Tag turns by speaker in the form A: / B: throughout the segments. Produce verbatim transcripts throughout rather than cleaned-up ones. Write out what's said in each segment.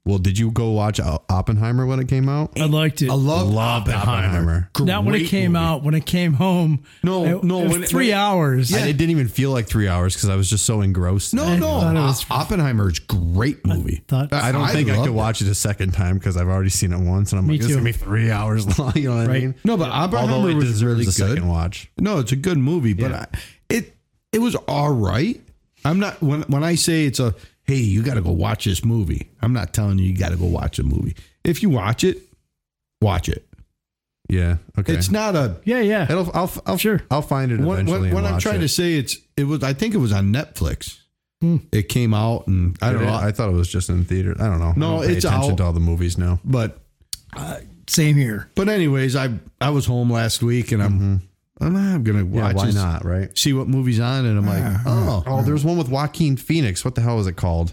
A: Well, did you go watch Oppenheimer when it came out?
B: I liked it.
C: I love
A: Loved
C: Oppenheimer.
A: Oppenheimer.
B: Not when it
C: Great
B: came
C: movie.
B: out. When it came home.
C: No,
B: it,
C: no,
B: it was
C: when it-
B: three
C: when it-
B: hours.
A: And it didn't even feel like three hours because I was just so engrossed.
C: No,
B: I
C: no.
B: thought it was-
C: O- Oppenheimer's great movie.
B: thought-
A: I don't think I
C: loved
A: could
C: it.
A: watch it a second time because I've already seen it once, and I'm
B: Me
A: like, this is
B: too.
A: gonna be three hours long. You know what
B: Right.
A: I mean?
C: No, but Oppenheimer
A: Although it
C: was
A: deserves
C: really
A: a
C: good.
A: second watch.
C: No, it's a good movie, but
A: Yeah.
C: I, it it was all right. I'm not when when I say it's a hey, you got to go watch this movie. I'm not telling you you got to go watch a movie. If you watch it, watch it.
A: Yeah. Okay.
C: It's not a
B: Yeah, yeah.
A: It'll, I'll, I'll,
B: Sure.
A: I'll find it
C: when,
A: eventually.
C: when,
A: and
C: when I'm
A: watch
C: trying
A: it.
C: to say it's it was I think it was on Netflix.
B: Hmm.
C: It came out and I don't
A: Did it?
C: know,
A: I thought it was just in theater. I don't know.
C: No,
A: I don't pay
C: it's
A: attention
C: out.
A: to all the movies now.
C: but
B: Same here.
C: but anyways, I I was home last week and I'm I'm, I'm gonna
A: Yeah,
C: watch
A: why
C: this,
A: not? Right.
C: see what movie's on, and I'm like, oh,
A: Oh, there's one with Joaquin Phoenix. What the hell was it called?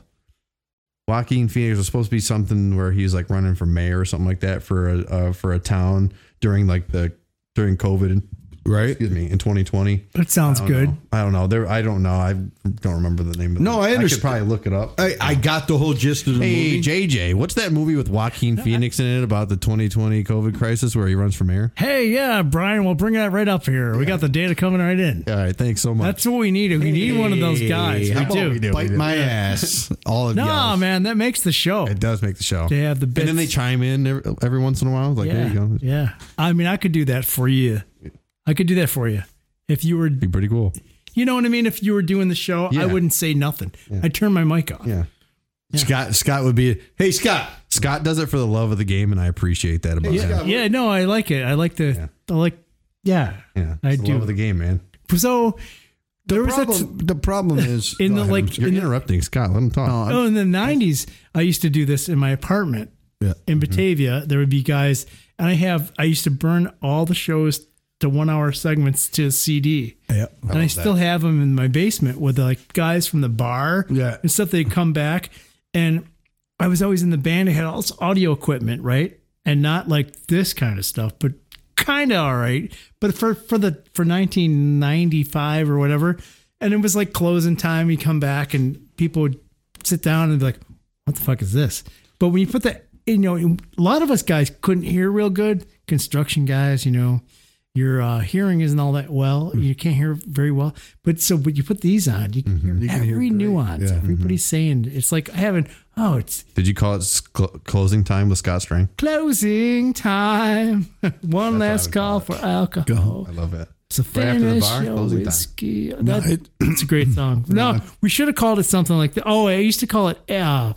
A: Joaquin Phoenix was supposed to be something where he's like running for mayor or something like that for a uh, for a town during like the during COVID.
C: right?
A: Excuse me, in twenty twenty.
B: That sounds
A: I don't
B: good.
A: know. I don't know. There, I don't know. I don't remember the name of it.
C: No, I
A: I
C: understand.
A: could probably look it up.
C: I, I got the whole gist of the
A: Hey,
C: movie.
A: J J, what's that movie with Joaquin Phoenix in it about the twenty twenty COVID crisis where he runs for mayor?
B: Hey, yeah, Brian, we'll bring that right up here. We got the data coming right in.
A: All right, thanks so much.
B: That's what we need. We need one of those guys.
C: How
B: We
C: about
B: do.
A: we do?
C: Bite
A: we do.
C: my ass. All of
B: No,
C: y'all.
B: man, that makes the show.
A: It does make the show.
B: They have the bits.
A: And then they chime in every, every once in a while. Like,
B: yeah,
A: there you go.
B: yeah. I mean, I could do that for you. I could do that for you. If you were,
A: Be pretty cool.
B: you know what I mean? If you were doing the show,
A: Yeah.
B: I wouldn't say nothing.
A: Yeah.
B: I'd turn my mic off.
A: Yeah.
C: Scott Scott would be, hey Scott.
A: Scott does it for the love of the game, and I appreciate that about
C: Hey,
A: him.
C: Scott.
B: Yeah, no, I like it. I like the,
A: Yeah.
B: I like, yeah,
A: Yeah,
B: I
A: it's the
B: do.
A: love of the game, man.
B: So there was that.
C: Problem, the problem is
B: In
C: Go
B: the,
C: ahead,
B: like-
C: I'm sorry.
A: You're
B: In the-
A: interrupting Scott. Let him talk.
C: No, I'm-
B: Oh, in the nineties, I used to do this in my apartment
C: Yeah.
B: in Batavia. There would be guys, and I have, I used to burn all the shows to one hour segments to C D.
C: Yeah.
B: And I still have them in my basement with like guys from the bar
C: Yeah.
B: and stuff. They'd come back, and I was always in the band. I had all this audio equipment, right? And not like this kind of stuff, but kind of all right. But for, for the, for nineteen ninety-five or whatever. And it was like closing time. You come back and people would sit down and be like, what the fuck is this? But when you put that, you know, a lot of us guys couldn't hear real good. Construction guys, you know, your uh, hearing isn't all that well. You can't hear very well. But so, but you put these on, you can hear
C: You can hear
B: every
C: great.
B: nuance.
C: Yeah.
B: Everybody's saying it's like having, oh, it's
A: Did you call it cl- closing time with Scott Strang?
B: closing time. One last
A: would
B: call
A: call
B: for alcohol.
A: I love it.
B: It's a
A: Right after the
B: finish
A: bar,
B: your
A: closing time.
B: whiskey.
C: No,
B: That-
C: it-
B: it's a great song. No, we should have called it something like that. Oh, I used to call it, uh,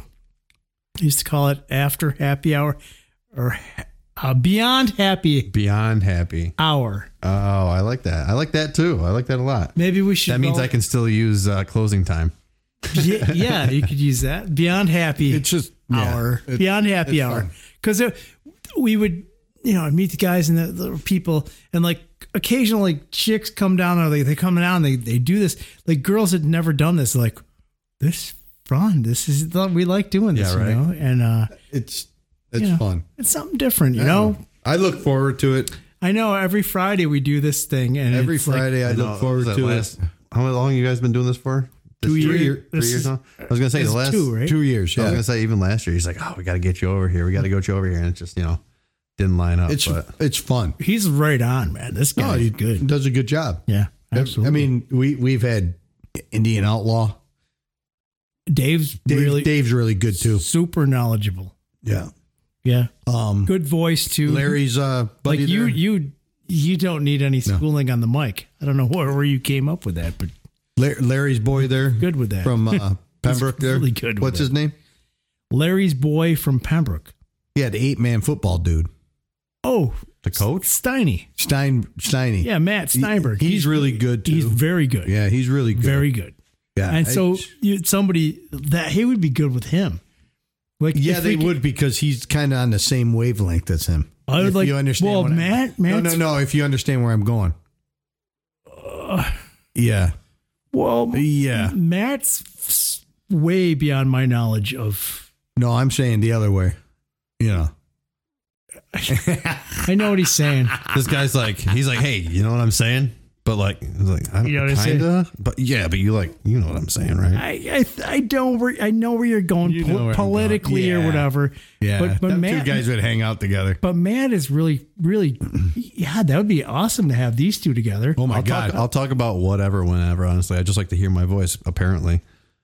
B: I used to call it After Happy Hour or uh, Beyond Happy
A: Beyond happy.
B: Hour.
A: Oh, I like that. I like that too. I like that a lot.
B: Maybe we should.
A: That means
B: call-
A: I can still use uh, closing time.
B: yeah, yeah, you could use that. Beyond Happy
C: It's just yeah,
B: Hour.
C: it-
B: Beyond Happy
C: it's
B: Hour.
C: fun.
B: Because we would, you know, I'd meet the guys and the, the people, and like occasionally chicks come down, or they, they come down, they, they do this. Like girls had never done this. Like, this is fun. This is, we like doing this,
A: Yeah, right.
B: you know? And uh,
C: It's it's
B: you know,
C: fun.
B: it's something different, you know?
C: I look forward to it
B: I know every Friday we do this thing, and
C: every
B: it's like,
C: Friday. I
A: know,
C: look forward
A: was that
C: to
A: last-
C: it.
A: How long you guys been doing this for?
B: Two
A: This
B: years.
A: year- Three
B: This
A: years
B: is-
A: now? I was gonna say
B: it's
A: the last
B: two, right?
C: Two years.
A: I was
C: Yeah,
A: gonna say even last year. He's like, oh, we got to get you over here. We got to get you over here, and it just you know didn't line up.
C: it's
A: but
C: it's fun.
B: He's right on, man. This
C: No,
B: guy's
C: he
B: good.
C: does a good job.
B: Yeah, absolutely.
C: I mean, we we've had Indian Outlaw.
B: Dave's
C: Dave,
B: really
C: Dave's really good too.
B: super knowledgeable.
C: Yeah.
B: Yeah,
C: Um,
B: good voice too.
C: Larry's uh, buddy
B: like you,
C: there.
B: you, you don't need any schooling on the mic. I don't know where, where you came up with that, but
C: La- Larry's boy there
B: good with that.
C: from uh, Pembroke there.
B: really good with
C: What's his
B: it.
C: name?
B: Larry's boy from Pembroke.
C: Yeah, the eight man football dude.
B: Oh,
A: the coach.
B: Steiny.
C: Stein Steiny.
B: Yeah, Matt Steinberg.
C: He- he's really good, too.
B: He's very good.
C: Yeah, he's really good.
B: Very good.
C: Yeah.
B: And
C: I-
B: so you, somebody that he would be good with him. Like
C: yeah,
B: if
C: they
B: we could-
C: would because he's kind of on the same wavelength as him.
B: I would
C: If
B: like.
C: you understand
B: well,
C: what I-
B: Matt.
C: No,
B: Matt's,
C: no, no. If you understand where I'm going. Yeah.
B: Well,
C: Yeah.
B: Matt's f- way beyond my knowledge of.
C: No, I'm saying the other way. You know.
B: I know what he's saying.
A: This guy's like, he's like, hey, you know what I'm saying? But like, like I don't,
B: You know what I'm saying?
A: kinda. But yeah, but you like, you know what I'm saying, right?
B: I I, I don't where I know where you're going
C: You
B: po-
C: know where I'm
B: politically
C: going.
B: or
C: Yeah.
B: whatever.
C: Yeah,
B: but but
C: them
B: Matt,
C: two guys would hang out together.
B: but Matt is really really yeah. That would be awesome to have these two together.
C: Oh my
A: I'll
C: god!
A: talk, I'll talk about whatever, whenever. Honestly, I just like to hear my voice. Apparently,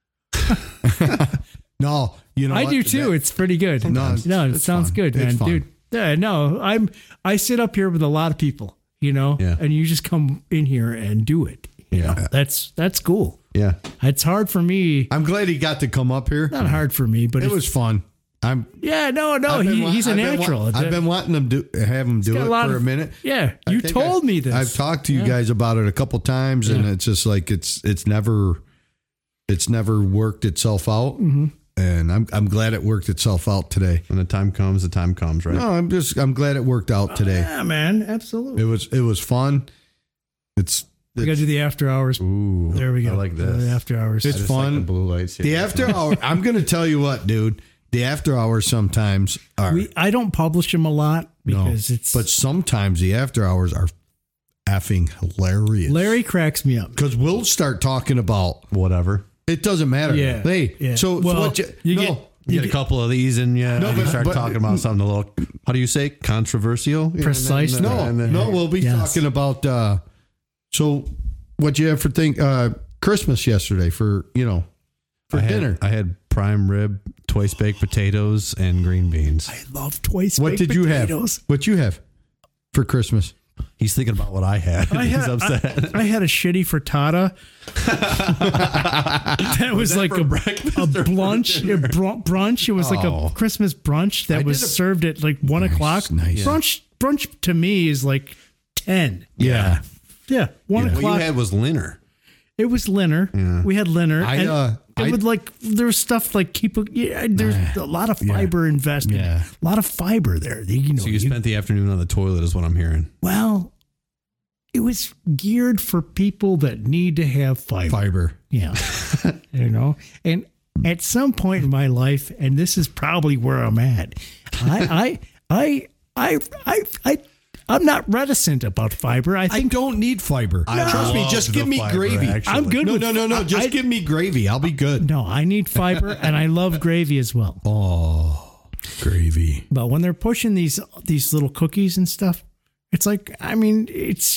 C: no, you know
B: I
C: what?
B: do too.
C: That-
B: it's pretty good.
C: No,
B: No,
C: it's-
B: no, it
C: it's
B: sounds
C: fun.
B: good,
C: It's
B: man,
C: fun.
B: dude. Yeah, no, I'm I sit up here with a lot of people, you know,
A: Yeah.
B: and you just come in here and do it. You
A: Yeah.
B: know, that's that's cool.
A: yeah.
B: It's hard for me.
C: I'm glad he got to come up here.
B: Not hard for me, but
C: It
B: it's,
C: was fun. I'm.
B: yeah, no, no,
C: I've been
B: he,
C: wa-
B: he's a
C: I've been wa-
B: natural.
C: I've been wanting them do have him do
B: got
C: it
B: a lot
C: for
B: of-
C: a minute.
B: yeah,
C: I
B: you
C: think
B: told
C: I-
B: me this.
C: I've talked to you
B: Yeah.
C: guys about it a couple times, and
B: Yeah.
C: it's just like it's it's never it's never worked itself out.
B: Mm-hmm.
C: And I'm I'm glad it worked itself out today.
A: When the time comes, the time comes, right?
C: No, I'm just I'm glad it worked out today.
B: Yeah, man, absolutely.
C: It was it was fun. It's
B: We got to do the after hours.
A: Ooh,
B: There we go.
A: I like
B: The
A: this.
B: after hours.
C: It's
A: I just like
C: fun.
A: the blue lights.
C: the after hour. I'm gonna tell you what, dude. The after hours sometimes are
B: we I don't publish them a lot
C: no,
B: because it's.
C: but sometimes the after hours are effing hilarious.
B: Larry cracks me up.
C: because we'll start talking about
A: whatever.
C: it doesn't matter.
B: Yeah,
C: Hey,
B: yeah.
C: so
B: Well,
C: what you,
B: you
C: no,
B: get-
A: You get a couple of these, and yeah,
C: No,
A: you
C: but-
A: start
C: but-
A: talking about something a little. How do you say controversial? Yeah,
B: Precise.
A: and then-
C: no,
A: and then-
C: no, we'll be
B: Yes.
C: talking about uh so what you have for think uh Christmas yesterday for, you know, for
A: I had,
C: dinner.
A: I had prime rib, twice baked potatoes, and green beans.
B: I love twice.
C: What
B: baked
C: did you have?
B: potatoes.
C: What you have for Christmas?
A: He's thinking about what I had.
B: I
A: He's
B: had,
A: upset.
B: I, I had a shitty frittata. that was,
A: that
B: like
A: for
B: a,
A: breakfast
B: a
A: or for
B: brunch. A
A: dinner?
B: br- brunch. It was like
A: Oh.
B: a Christmas brunch that
C: I
B: was
C: did a-
B: served at like one o'clock.
C: nice.
B: Brunch. Brunch to me is like ten.
C: Yeah.
B: Yeah, one
A: What
B: o'clock.
A: you had was Linner.
B: It was Linner. We had Linner.
C: I,
B: and
C: uh,
B: it
C: I-
B: would like there was stuff like keep. Yeah, there's a lot of fiber invested.
C: Yeah.
B: A lot of fiber there. You know.
A: So you
B: you-
A: spent the afternoon on the toilet, is what I'm hearing.
B: well, it was geared for people that need to have fiber.
C: Fiber.
B: Yeah. you know, and at some point in my life, and this is probably where I'm at, I, I, I, I, I, I I'm not reticent about fiber. I
C: I
B: think
C: don't need fiber.
A: I
C: Trust me,
A: loved
C: just
A: the
C: give me
A: fiber,
C: gravy.
A: actually.
B: I'm good
C: No,
B: with
C: no, no, no.
B: I-
C: Just
B: I-
C: give me gravy. I'll be good.
B: no, I need fiber and I love gravy as well.
C: Oh, gravy.
B: But when they're pushing these these little cookies and stuff, it's like I mean, it's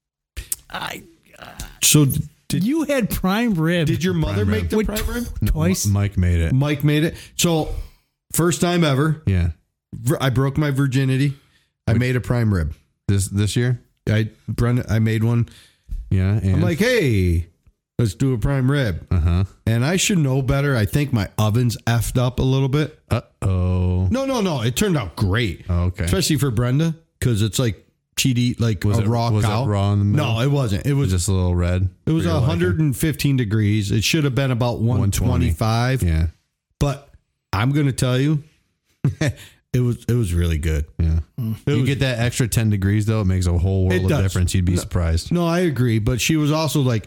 B: I
C: So did
B: you had prime rib.
C: did your mother
A: Prime
C: make
A: rib.
C: the
B: With
C: prime rib?
A: No,
B: Twice?
A: M- Mike made it.
C: Mike made it. So first time ever,
A: Yeah.
C: vir- I broke my virginity. I made a prime rib.
A: This this year.
C: I Brenda, I made one.
A: Yeah. And
C: I'm like, hey, let's do a prime rib.
A: uh huh.
C: And I should know better. I think my oven's effed up a little bit.
A: Uh oh.
C: No, no, no. It turned out great.
A: Okay.
C: Especially for Brenda, because it's like she'd eat like
A: Was
C: a
A: it
C: raw
A: was
C: cow.
A: it raw in the middle?
C: No, it wasn't. It
A: It was
C: was
A: just a little red.
C: it was
A: for your
C: one hundred fifteen degrees. It should have been about one twenty-five.
A: liking. Yeah.
C: But I'm going to tell you, it was it was really good.
A: Yeah.
C: It
A: You
C: was-
A: get that extra ten degrees though, it makes a whole
C: It
A: world of
C: does.
A: difference. You'd be
C: No.
A: surprised.
C: No, I agree. But she was also like,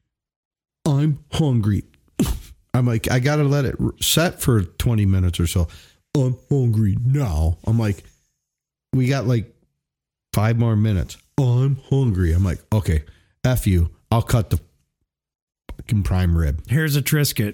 C: I'm hungry. I'm like, I got to let it r- set for twenty minutes or so. I'm hungry now. I'm like, we got like five more minutes. I'm hungry. I'm like, okay, F you. I'll cut the fucking prime rib.
B: Here's a Triscuit.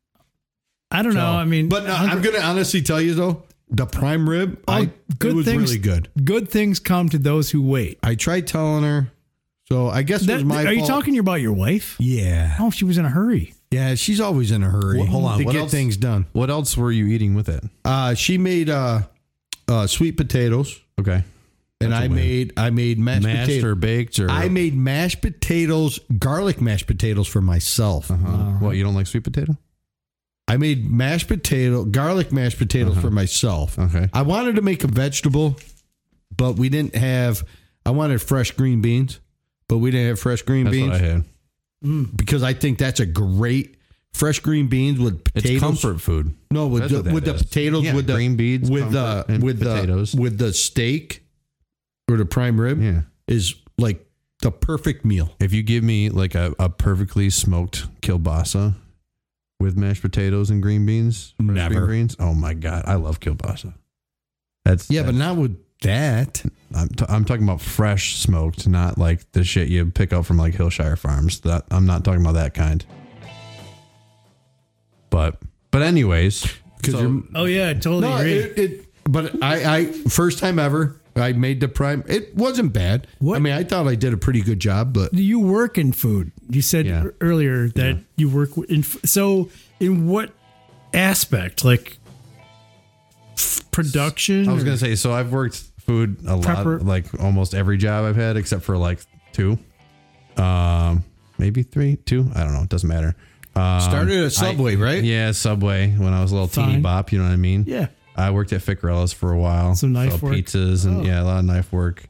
B: I don't
C: So-
B: know. I mean,
C: but no, I'm going to honestly tell you though, the prime rib,
B: Oh,
C: I,
B: good
C: it was
B: things-
C: really good.
B: good things come to those who wait.
C: I tried telling her. So I guess it
B: That-
C: was my
B: are you
C: fault.
B: talking about your wife?
C: Yeah.
B: Oh, she was in a hurry.
C: Yeah, she's always in a hurry
A: Well, hold on,
C: to
A: what
C: get
A: else?
C: things done.
A: What else were you eating with it?
C: Uh, she made uh, uh, sweet potatoes,
A: Okay.
C: and
A: That's a
C: I
A: win.
C: made I made mashed,
A: Mashed
C: potatoes.
A: or baked or
C: I made mashed potatoes, garlic mashed potatoes for myself.
A: uh What, you don't like sweet potato?
C: I made mashed potato, garlic mashed potatoes for myself.
A: Okay.
C: I wanted to make a vegetable, but we didn't have. I wanted fresh green beans, but we didn't have fresh green
A: That's
C: beans
A: what I had.
C: because I think that's a great fresh green beans with potatoes.
A: It's comfort food.
C: No, with
A: That's
C: the,
A: what that
C: with the
A: is.
C: potatoes,
A: Yeah,
C: with the
A: green beans,
C: with the
A: comfort, and
C: with
A: potatoes.
C: the with the steak or the prime rib
A: Yeah.
C: is like the perfect meal.
A: If you give me like a, a perfectly smoked kielbasa with mashed potatoes and green beans, fresh
C: Never.
A: green beans. Oh my god, I love kielbasa. That's
C: Yeah,
A: that's,
C: but not with that.
A: I'm, t- I'm talking about fresh smoked, not like the shit you pick up from like Hillshire Farms. That I'm not talking about that kind. But but anyways,
C: Because
A: so-
C: you're
B: Oh yeah, I totally
C: no,
B: agree.
C: it, it. But I, I first time ever, I made the prime. It wasn't bad.
B: What-
C: I mean, I thought I did a pretty good job, but
B: You work in food. You said
A: Yeah.
B: e- earlier that you work in. f- So, in what aspect? Like f- production?
A: I was
B: or-
A: gonna say, so I've worked food a
B: Prepper-
A: lot, like almost every job I've had, except for like two, um, maybe three, two. I don't know. It doesn't matter. Um,
C: started at Subway,
A: I-
C: right?
A: Yeah, Subway. When I was a little teeny
B: Fine.
A: bop, you know what I mean?
B: Yeah.
A: I worked at Ficrella's for a while.
B: Some knife
A: so
B: work?
A: pizzas and
B: Oh.
A: yeah, a lot of knife work.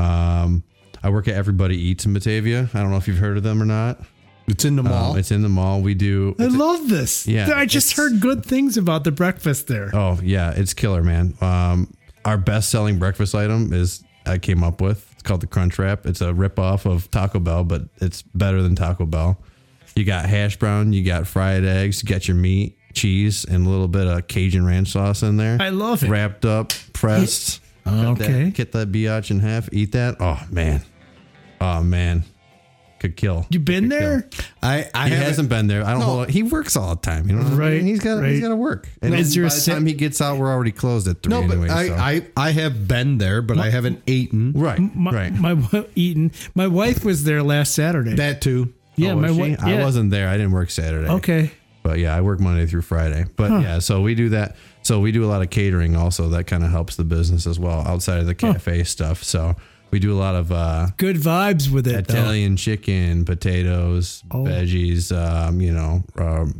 A: Um, I work at Everybody Eats in Batavia. I don't know if you've heard of them or not.
C: It's in the mall.
A: Um, it's in the mall. We do.
B: I
A: it's a-
B: love this.
A: Yeah,
B: I just
A: it's-
B: heard good things about the breakfast there.
A: Oh yeah, it's killer, man. Um, our best selling breakfast item is I came up with. It's called the Crunch Wrap. It's a rip off of Taco Bell, but it's better than Taco Bell. You got hash brown, you got fried eggs, you got your meat, cheese, and a little bit of Cajun ranch sauce in there.
B: I love it.
A: Wrapped up, pressed. Cut that-
B: Okay.
A: Get that biatch in half. Eat that. Oh man. Oh man. Could kill.
B: You been
A: Could
B: there?
A: kill.
C: I, I
A: He
C: haven't-
A: hasn't been there. I don't
C: No.
A: know. He works all the time. You know what I
B: Right,
A: mean? He's got
B: right.
A: he's got to work. And
B: Is
A: then
B: there
A: by
B: a
A: the
B: set-
A: time he gets out, we're already closed at three
C: No,
A: anyway.
C: but I,
A: so.
C: I, I have been there, but I haven't eaten.
A: right,
B: My,
A: right.
B: my wi- Eaton. My wife was there last Saturday.
C: That too.
B: yeah,
A: Oh,
B: my
A: was she?
B: wife.
A: I
B: Yeah.
A: wasn't there. I didn't work Saturday.
B: Okay.
A: But yeah, I work Monday through Friday. But
B: Huh.
A: yeah, so we do that. So we do a lot of catering also. That kind of helps the business as well outside of the cafe stuff. So we do a lot of uh,
B: Good vibes with it. though.
A: Italian chicken, potatoes,
B: Oh.
A: veggies, um, you know, um,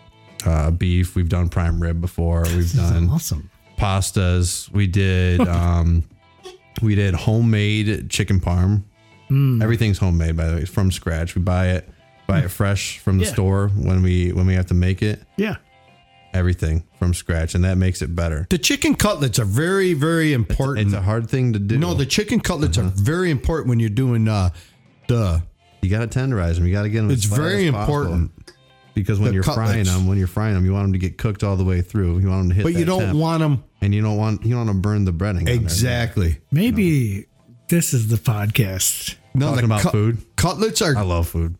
A: uh, beef. We've done prime rib before. We've done
B: Awesome.
A: pastas. We did um, we did homemade chicken parm.
B: Mm.
A: Everything's homemade, by the way, it's from scratch. We buy it, buy it fresh from the
B: Yeah.
A: store when we when we have to make it.
B: Yeah.
A: Everything from scratch, and that makes it better.
C: The chicken cutlets are very, very important.
A: It's a hard thing to do.
C: no, the chicken cutlets are very important when you're doing uh, the.
A: you got to tenderize them. You got to get them.
C: It's
A: as flat
C: very
A: as possible.
C: important.
A: Because when
C: The
A: you're frying
C: cutlets.
A: them, when you're frying them, you want them to get cooked all the way through. You want them to hit.
C: But you
A: that
C: don't
A: temp,
C: want them
A: and you don't want you don't want to burn the breading. on there.
C: exactly.
B: Maybe this is the podcast.
C: No,
A: Talking
C: the
A: about
C: cut-
A: food.
C: Cutlets are
A: I love food.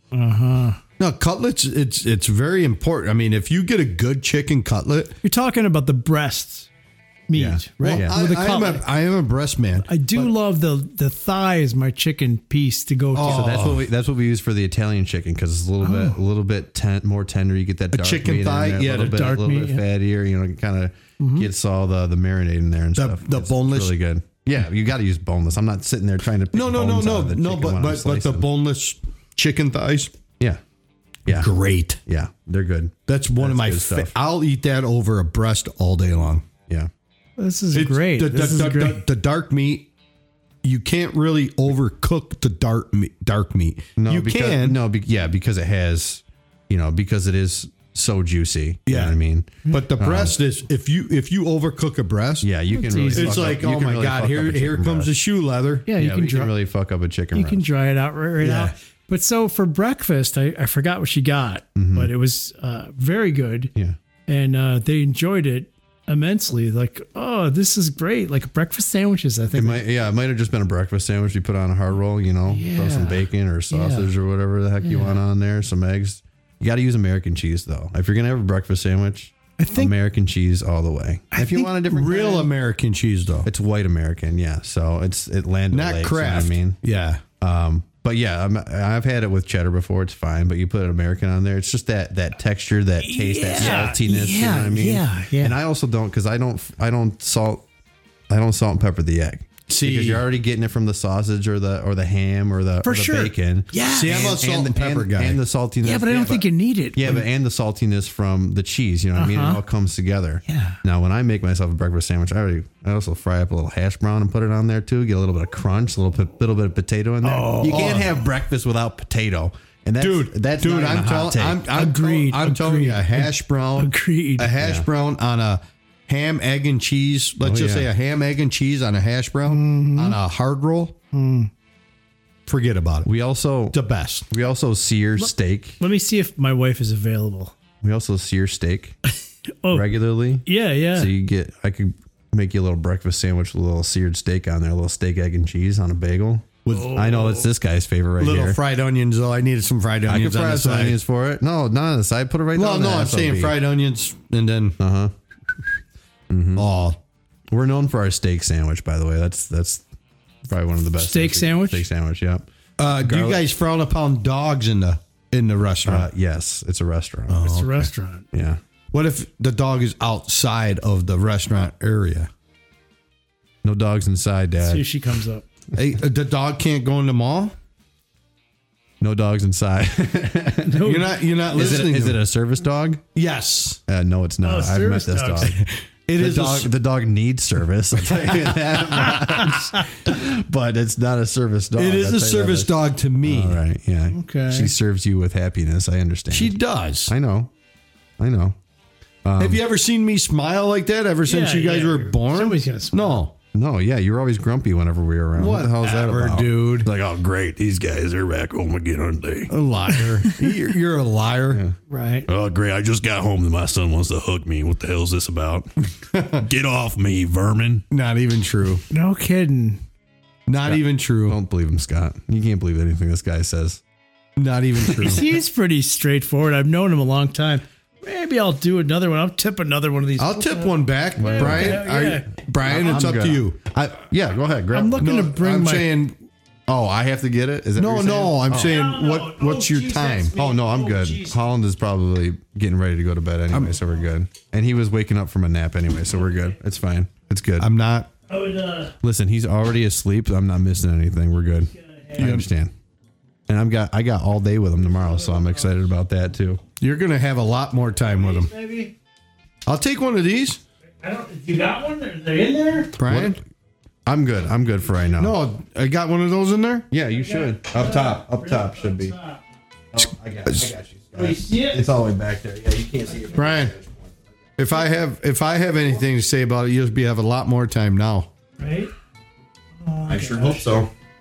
C: no cutlets. It's it's very important. I mean, if you get a good chicken cutlet,
B: You're talking about the breasts meat,
A: Yeah.
B: right?
A: Yeah.
C: I,
B: With the
C: I am
B: cutlet.
C: a, I am a breast man.
B: I do love the the thigh is my chicken piece to go to.
C: Oh.
A: So that's what we that's what we use for the Italian chicken because it's a little bit a little bit ten, more tender. You get that dark
C: chicken
A: meat
C: thigh,
A: in there,
C: yeah,
A: a little
C: the
A: bit,
B: dark
A: a little
B: meat,
A: bit
B: yeah.
A: fattier. You know, it kind of gets all the the marinade in there and
C: The-
A: stuff.
C: the
A: It's
C: boneless-
A: really good. Yeah, you got to use boneless. I'm not sitting there trying to pick
C: No, no, no,
A: bones out
C: no,
A: of the
C: no.
A: chicken
C: But
A: when I'm
C: but but the
A: slicing.
C: boneless chicken thighs,
A: yeah, yeah,
C: great.
A: yeah, they're good.
C: That's one of
A: That's
C: my.
A: good
C: Fa-
A: stuff.
C: I'll eat that over a breast all day long.
A: Yeah.
B: This is
C: It's-
B: great.
C: The,
B: this
C: the,
B: is
C: the,
B: great.
C: the, the dark meat, you can't really overcook the dark meat. Dark meat.
A: No,
C: you
A: because,
C: can.
A: No, be, yeah, because it has, you know, because it is so juicy. You know
C: Yeah.
A: what I mean,
C: But the breast is if you if you overcook a breast,
A: yeah, you can
B: It's
A: really.
B: easy.
C: it's
A: fuck
C: like
A: up, you
C: oh
A: can
C: my
A: really
C: god,
A: fuck
C: here
A: up a
C: here
A: chicken
C: comes the
A: breast.
C: shoe leather.
B: yeah,
A: Yeah,
B: you
A: you
B: can
A: can
B: dry.
A: really fuck up a chicken.
B: You can
A: breast.
B: dry it out right, right
C: Yeah.
B: out. But so for breakfast, I, I forgot what she got, but it was uh, very good,
A: Yeah.
B: and uh, they enjoyed it immensely. Like, oh, this is great! Like breakfast sandwiches. I
A: It
B: think.
A: might, yeah, it might have just been a breakfast sandwich. You put on a hard roll, you know, throw some
B: Yeah.
A: bacon or sausage or whatever the heck you want on there, some eggs. You got to use American cheese though. If you're gonna have a breakfast sandwich,
B: I think
A: American cheese all the way. if you
C: think
A: want a different
C: real
A: kind,
C: American cheese though,
A: it's white American, yeah. So it's it landed
C: not
A: Lakes,
C: Kraft.
A: You know what I mean,
C: yeah.
A: um, but yeah, I'm, I've had it with cheddar before. It's fine, but you put an American on there. It's just that that texture, that taste,
B: Yeah,
A: that saltiness. you know
B: yeah,
A: what I mean?
B: yeah, yeah.
A: And I also don't because I don't I don't salt I don't salt and pepper the egg.
C: See-
A: because you're already getting it from the sausage or the or the ham or the,
B: For
A: or the
B: sure.
A: bacon.
B: Yeah.
C: See, I'm a salt and pepper guy.
A: and the saltiness.
B: yeah, but I don't think you need it.
A: Yeah, but and the saltiness from the cheese, you know what I mean? It
B: Uh-huh.
A: all comes together.
B: Yeah.
A: Now, when I make myself a breakfast sandwich, I already I also fry up a little hash brown and put it on there too. Get a little bit of crunch, a little bit, little bit of potato in there.
B: Oh.
A: you can't
C: Oh.
A: have breakfast without potato. And that's,
C: Dude,
A: that's
C: dude,
A: not even
C: I'm
A: a hot
C: telling,
A: take.
C: I'm, I'm,
B: Agreed,
C: I'm telling you, a
B: agreed.
C: hash brown,
B: Agreed.
C: a hash
A: Yeah.
C: brown on a ham, egg, and cheese. Let's
A: Oh,
C: just
A: yeah.
C: say a ham, egg, and cheese on a hash brown
B: Mm-hmm.
C: on a hard roll. Forget about it.
A: we also
C: The best.
A: we also sear steak.
B: Let me see if my wife is available.
A: We also sear steak
B: Oh,
A: regularly.
B: yeah, yeah.
A: So you get, I could, make you a little breakfast sandwich with a little seared steak on there, a little steak, egg, and cheese on a bagel.
C: With
A: I know it's this guy's favorite right
C: little
A: here.
C: fried onions, though. I needed some fried
A: I
C: onions
A: could
C: on
A: fry
C: the
A: some
C: side.
A: onions for it. No, not on the side. Put it right
C: Well,
A: down
C: no,
A: the
C: I'm
A: S O B.
C: saying fried onions and then.
A: Uh huh.
C: Oh,
A: We're known for our steak sandwich, by the way. That's that's probably one of the best.
B: Steak
A: things.
B: sandwich?
A: Steak sandwich. Yep.
C: uh, do you
A: Garlic-
C: guys frown upon dogs in the in the
A: Uh,
C: restaurant?
A: yes, it's a restaurant.
B: It's a restaurant.
A: Yeah.
C: What if the dog is outside of the restaurant area?
A: No dogs inside, Dad.
B: See if she comes up.
C: Hey, uh, the dog can't go in the mall.
A: No dogs inside.
B: No,
C: You're not. You're not
A: is it
C: listening.
A: is
C: to
A: it
C: me.
A: a service dog?
C: Yes,
A: Uh, no, it's not.
B: Oh,
A: I've met
B: service
A: this
B: dogs.
A: dog.
C: it
A: The
C: is. a
A: dog,
C: s-
A: the dog needs service, I'll tell you that much. But it's not a service dog.
C: it is
A: I'll
C: a
A: tell you that
C: service
A: much.
C: dog to me.
A: All right, yeah.
B: Okay.
A: She serves you with happiness. I understand.
C: She does.
A: I know. I know.
C: Have you ever seen me smile like that ever since
B: Yeah,
C: you guys
B: yeah.
C: were born?
B: Somebody's gonna smile.
C: No.
A: No, yeah, you were always grumpy whenever we were around. What, the hell is that
C: Whatever,
A: about,
C: dude.
A: Like, oh, great, these guys are back home again, aren't they?
C: A liar. you're, you're a liar.
B: Right.
A: Oh, great, I just got home and my son wants to hug me. What the hell is this about? Get off me, vermin.
C: Not even true.
B: No kidding.
C: Not even true.
A: Don't believe him, Scott. You can't believe anything this guy says.
C: Not even true.
B: He's pretty straightforward. I've known him a long time. Maybe I'll do another one. I'll tip another one of these.
C: I'll tip one back, Brian.
B: yeah,
C: Are you-
B: yeah.
C: Brian, it's
A: I'm
C: up
A: good.
C: to you.
A: I, yeah, go ahead. Grab
B: I'm looking
C: No,
B: to bring
C: I'm
B: my.
C: saying
A: Oh, I have to get it? Is that
C: no,
A: what you're
C: no.
A: saying?
C: I'm
A: Oh.
C: saying
B: No, no,
C: what?
B: no,
C: What's your
B: geez,
C: time?
B: that's me.
A: Oh, no, I'm
B: Oh,
A: good.
B: geez.
A: Holland is probably getting ready to go to bed anyway, so we're good. And he was waking up from a nap anyway, so we're good. It's fine. It's good.
C: I'm not.
B: I would, uh,
A: Listen, he's already asleep. So I'm not missing anything. We're good. I understand. And I'm got I got all day with him tomorrow, so I'm excited about that too.
C: You're gonna have a lot more time with him.
B: maybe.
C: I'll take one of these,
B: I don't. You got one? Are they in there?
C: Brian.
A: I'm good. I'm good for right now.
C: No, I got one of those in there.
A: Yeah, you should. Up top. Up top should be. Oh, I got, I got you. Scott.
B: You see it?
A: It's all the way back there. Yeah, you can't see it.
C: Brian, if I have if I have anything to say about it, you'll be have a lot more time now.
B: Right?
A: I sure hope so.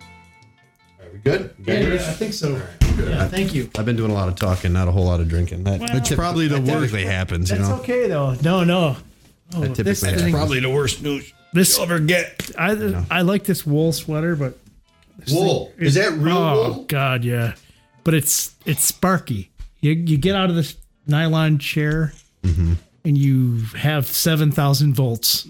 A: Are we good?
B: Yeah, yeah, I think so. Yeah, thank you.
A: I've been doing a lot of talking, not a whole lot of drinking. That,
B: Well,
C: It's probably the
A: that
C: worst.
A: typically happens, you
B: That's
A: know.
B: okay though. No, no. Oh,
A: That typically
B: this
A: happens.
B: thing,
C: Probably the worst news
B: this
C: you'll ever get.
B: I I like this wool sweater, but this
C: Wool.
B: thing-
C: Is that real
B: oh,
C: wool?
B: God, yeah. But it's it's sparky. You you get out of this nylon chair
A: Mm-hmm.
B: and you have seven thousand volts.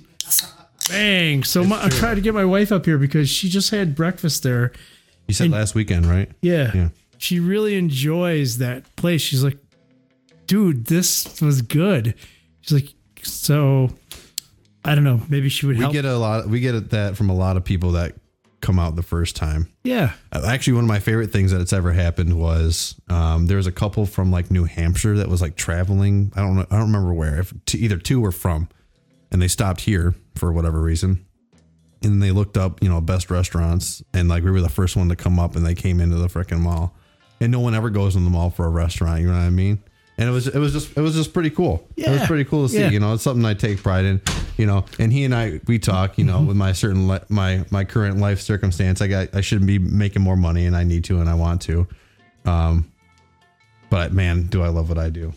B: Bang! So my, I tried to get my wife up here because she just had breakfast there.
A: You said last weekend, right?
B: Yeah.
A: Yeah.
B: She really enjoys that place. She's like, dude, this was good. She's like, so I don't know. Maybe she would
A: We
B: help.
A: get a lot. We get that from a lot of people that come out the first time.
B: yeah.
A: Uh, Actually, one of my favorite things that it's ever happened was um, there was a couple from like New Hampshire that was like traveling. I don't know. I don't remember where. If t- either two were from, and they stopped here for whatever reason, and they looked up, you know, best restaurants, and like we were the first one to come up, and they came into the freaking mall, and no one ever goes in the mall for a restaurant. You know what I mean? And it was it was just it was just pretty cool. It was
B: Yeah.
A: pretty cool to see.
B: Yeah.
A: You know, it's something I take pride in. You know, and he and I we talk. You know,
B: Mm-hmm.
A: with my certain li- my my current life circumstance, I got I shouldn't be making more money, and I need to, and I want to. Um, but man, do I love what I do?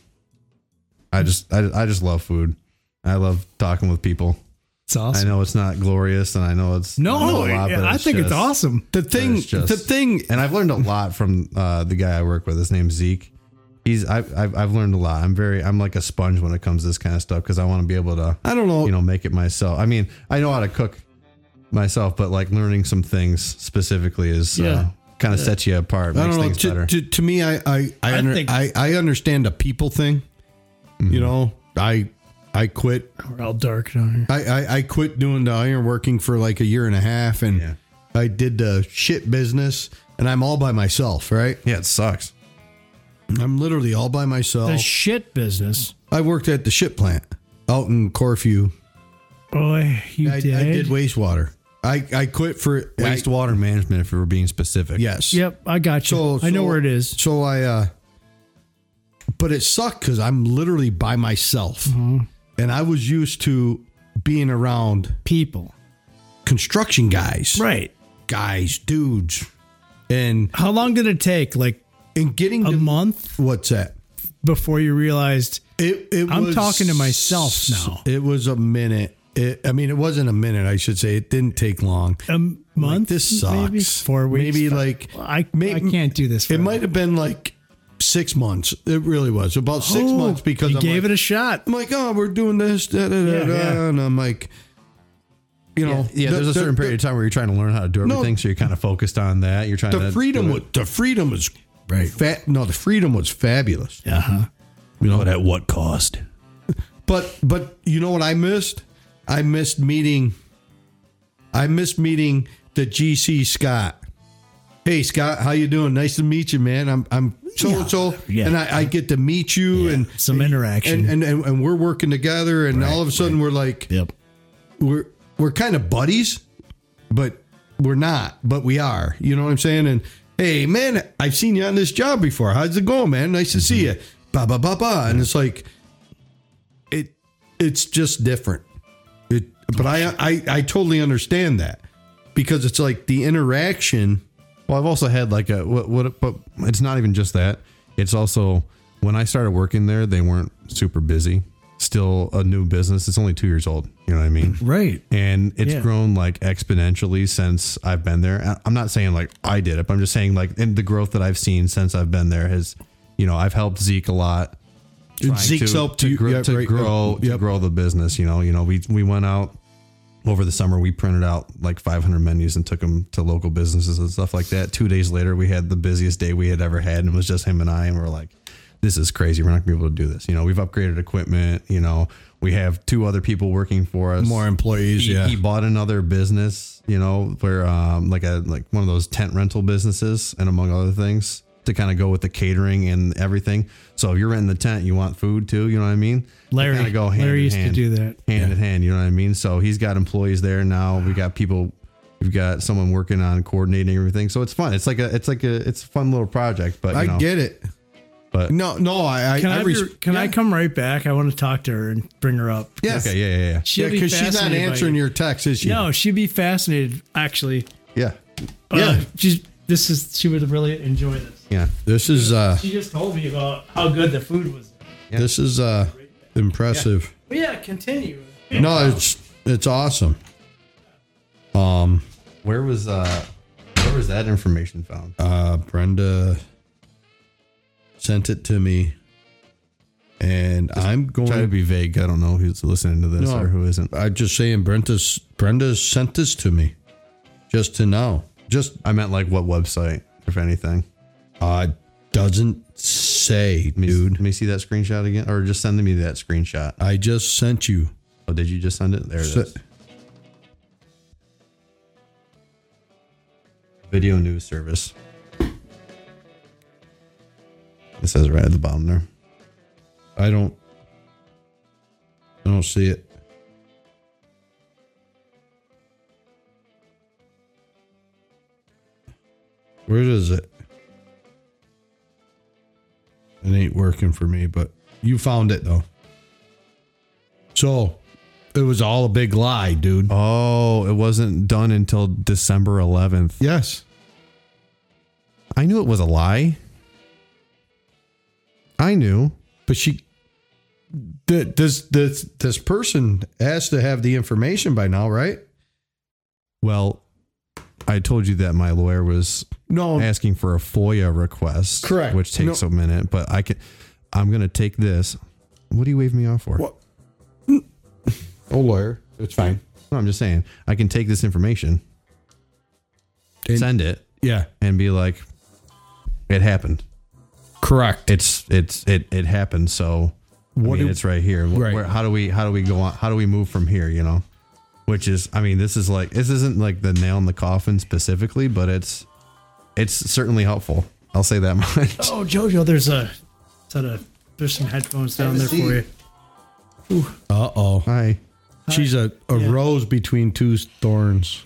A: I just I, I just love food. I love talking with people.
B: It's
A: I
B: awesome.
A: know it's not glorious, and I know it's
B: No,
A: not a lot, but
B: I think it's
A: just-
B: awesome.
C: The thing,
A: it's just-
C: the thing,
A: And I've learned a lot from uh, the guy I work with. His name's Zeke. He's I've, I've I've learned a lot. I'm very I'm like a sponge when it comes to this kind of stuff because I want to be able to
C: I don't know.
A: you know make it myself. I mean I know how to cook myself, but like learning some things specifically is uh,
B: Yeah.
A: kind of sets you apart.
C: I
A: Makes
C: don't know.
A: things
C: To,
A: better.
C: to, to me, I I I,
B: I
C: under,
B: think-
C: I I understand the people thing. You know, I I quit.
B: We're all dark down here.
C: I, I I quit doing the iron working for like a year and a half, and
A: Yeah.
C: I did the shit business, and I'm all by myself. Right?
A: Yeah, it sucks.
C: I'm literally all by myself.
B: The shit business.
C: I worked at the shit plant out in Corfu.
B: Boy, you
C: I,
B: did.
C: I did wastewater. I, I quit for I-
A: Wastewater management, if we were being specific.
C: yes.
B: Yep, I got you.
C: So
B: I know
C: so-
B: where it is.
C: So I, uh, but it sucked because I'm literally by myself,
B: Mm-hmm.
C: and I was used to being around
B: People.
C: construction guys,
B: Right.
C: guys, dudes, and
B: How long did it take? Like
C: and getting
B: a
C: to,
B: month
C: what's that?
B: before you realized
C: It, it
B: I'm
C: was-
B: talking to myself now.
C: It was a minute it, I mean, it wasn't a minute. I should say it didn't take long.
B: A month.
C: Like, this sucks.
B: Maybe four weeks.
C: Maybe like
B: I,
C: may-
B: I can't do this.
C: It might have been like six months. It really was about six
B: Oh,
C: months because
B: you
C: I'm
B: gave
C: like,
B: it a shot.
C: I'm like, oh, we're doing this, da, da, da,
B: Yeah,
C: da,
B: yeah.
C: and I'm like, you know,
A: Yeah,
C: the-
A: there's a
C: the-
A: certain period of time where you're trying to learn how to do
C: No.
A: everything, so you're kind of focused on that. You're trying
C: The
A: to
C: freedom
A: do
C: was
A: it.
C: the freedom was right. Fat, no, the freedom was fabulous.
B: Uh huh.
C: You know,
A: But at what cost?
C: But but you know what I missed? I missed meeting. I missed meeting the G C Scott. Hey Scott, how you doing? Nice to meet you, man. I'm I'm so and so,
B: Yeah.
C: and I, I get to meet you and
B: Some interaction.
C: and and, and, and we're working together, and all of a sudden we're like
B: Yep.
C: we're we're kind of buddies, but we're not, but we are. You know what I'm saying? And hey, man, I've seen you on this job before. How's it going, man? Nice to see you. Ba ba ba ba. And it's like it. It's just different. It, but I, I I totally understand that because it's like the interaction.
A: Well, I've also had like a what, what but it's not even just that. It's also when I started working there, they weren't super busy. Still a new business. It's only two years old. You know what I mean?
B: Right.
A: And it's
B: Yeah.
A: grown like exponentially since I've been there. I'm not saying like I did it, but I'm just saying like in the growth that I've seen since I've been there has, you know, I've helped Zeke a lot. trying
C: Zeke's
A: to,
C: helped
A: to,
C: you-
A: grow,
C: yeah,
A: to
C: right,
A: grow
C: yeah,
A: to
C: yep.
A: grow the business. You know, you know, we we went out over the summer. We printed out like five hundred menus and took them to local businesses and stuff like that. Two days later, we had the busiest day we had ever had, and it was just him and I. And we're like, this is crazy. We're not gonna be able to do this. You know, we've upgraded equipment. You know, we have two other people working for us.
C: More employees,
A: He,
C: yeah.
A: he bought another business, you know, where um, like a like one of those tent rental businesses, and among other things, to kind of go with the catering and everything. So if you're renting the tent, you want food too. You know what I mean?
B: Larry,
A: kind of go hand
B: Larry
A: in
B: used
A: hand,
B: to do that.
A: hand in hand. You know what I mean? So he's got employees there now. We got people. We've got someone working on coordinating everything. So it's fun. It's like a it's like a it's a fun little project. But you
C: I
A: know,
C: get it.
A: But
C: No, no, I I,
B: Can I,
C: I
B: be-
C: res-
B: can I
C: yeah.
B: come right back? I want to talk to her and bring her up.
C: Yes.
A: okay, yeah, yeah, yeah,
B: She'll
C: Yeah,
B: be
C: because she's not
B: fascinated by
C: answering
B: it.
C: your text, is she?
B: No, she'd be fascinated. Actually,
A: yeah,
B: uh,
C: Yeah.
B: she's this is she would really enjoy this.
A: yeah.
C: This is uh
B: She just told me about how good the food was.
A: Yeah.
C: this is uh impressive.
B: But yeah, continue.
C: No, it's it's awesome. Um
A: Where was uh where was that information found?
C: uh Brenda sent it to me, and I'm going
A: Try to be vague. I don't know who's listening to this
C: No.
A: or who isn't.
C: I'm just saying Brenda's Brenda sent this to me just to know. Just
A: I meant like what website, if anything.
C: uh doesn't say,
A: Let me,
C: dude.
A: let me see that screenshot again, or just send me that screenshot.
C: I just sent you.
A: Oh, did you just send it? There it
C: Se-
A: is. Video news service. It says right at the bottom there.
C: I don't I don't see it. Where is it? It ain't working for me, but you found it though. So it was all a big lie, dude.
A: Oh, it wasn't done until December eleventh.
C: Yes.
A: I knew it was a lie. I knew.
C: But she th- this this this person has to have the information by now, right?
A: Well, I told you that my lawyer was
C: No.
A: asking for a FOIA request.
C: Correct.
A: Which takes
C: No.
A: a minute, but I can I'm gonna take this. What do you wave me off for?
C: What? Oh, lawyer. It's fine.
A: No, I'm just saying I can take this information,
C: And-
A: send it,
C: Yeah.
A: and be like, it happened.
C: Correct.
A: It's it's it it happened. So
C: What
A: I mean,
C: do-
A: it's right here. Wh-
C: Right.
A: Where, how do we how do we go on? How do we move from here? You know, which is I mean, this is like this isn't like the nail in the coffin specifically, but it's it's certainly helpful. I'll say that much.
B: Oh, Jojo, there's a set of there's some headphones down there for you.
C: Uh oh.
A: Hi.
C: She's a, a
B: Yeah.
C: rose between two thorns.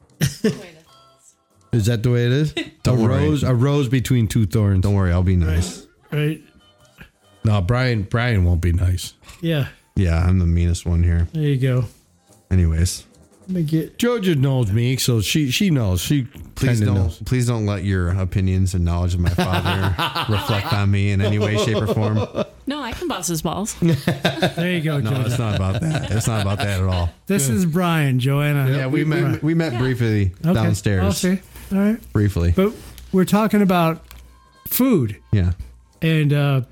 C: Is that the way it is?
A: Don't
C: a
A: worry.
C: rose, a rose between two thorns.
A: Don't worry, I'll be nice.
B: Right?
C: No, Brian. Brian won't be nice.
B: Yeah.
A: Yeah, I'm the meanest one here.
B: There you go.
A: Anyways,
B: Let me get.
C: Georgia knows me, so she she knows. She
A: Please
C: kinda
A: don't
C: knows.
A: please don't let your opinions and knowledge of my father reflect on me in any way, shape, or form.
D: No, I can bust his balls.
B: There you go,
A: No,
B: Joanna.
A: it's not about that. It's not about that at all.
B: This is Brian, Joanna.
A: Yeah, we met we met briefly
B: Okay.
A: downstairs.
B: Okay. All right.
A: Briefly.
B: But we're talking about food
A: Yeah.
B: and uh,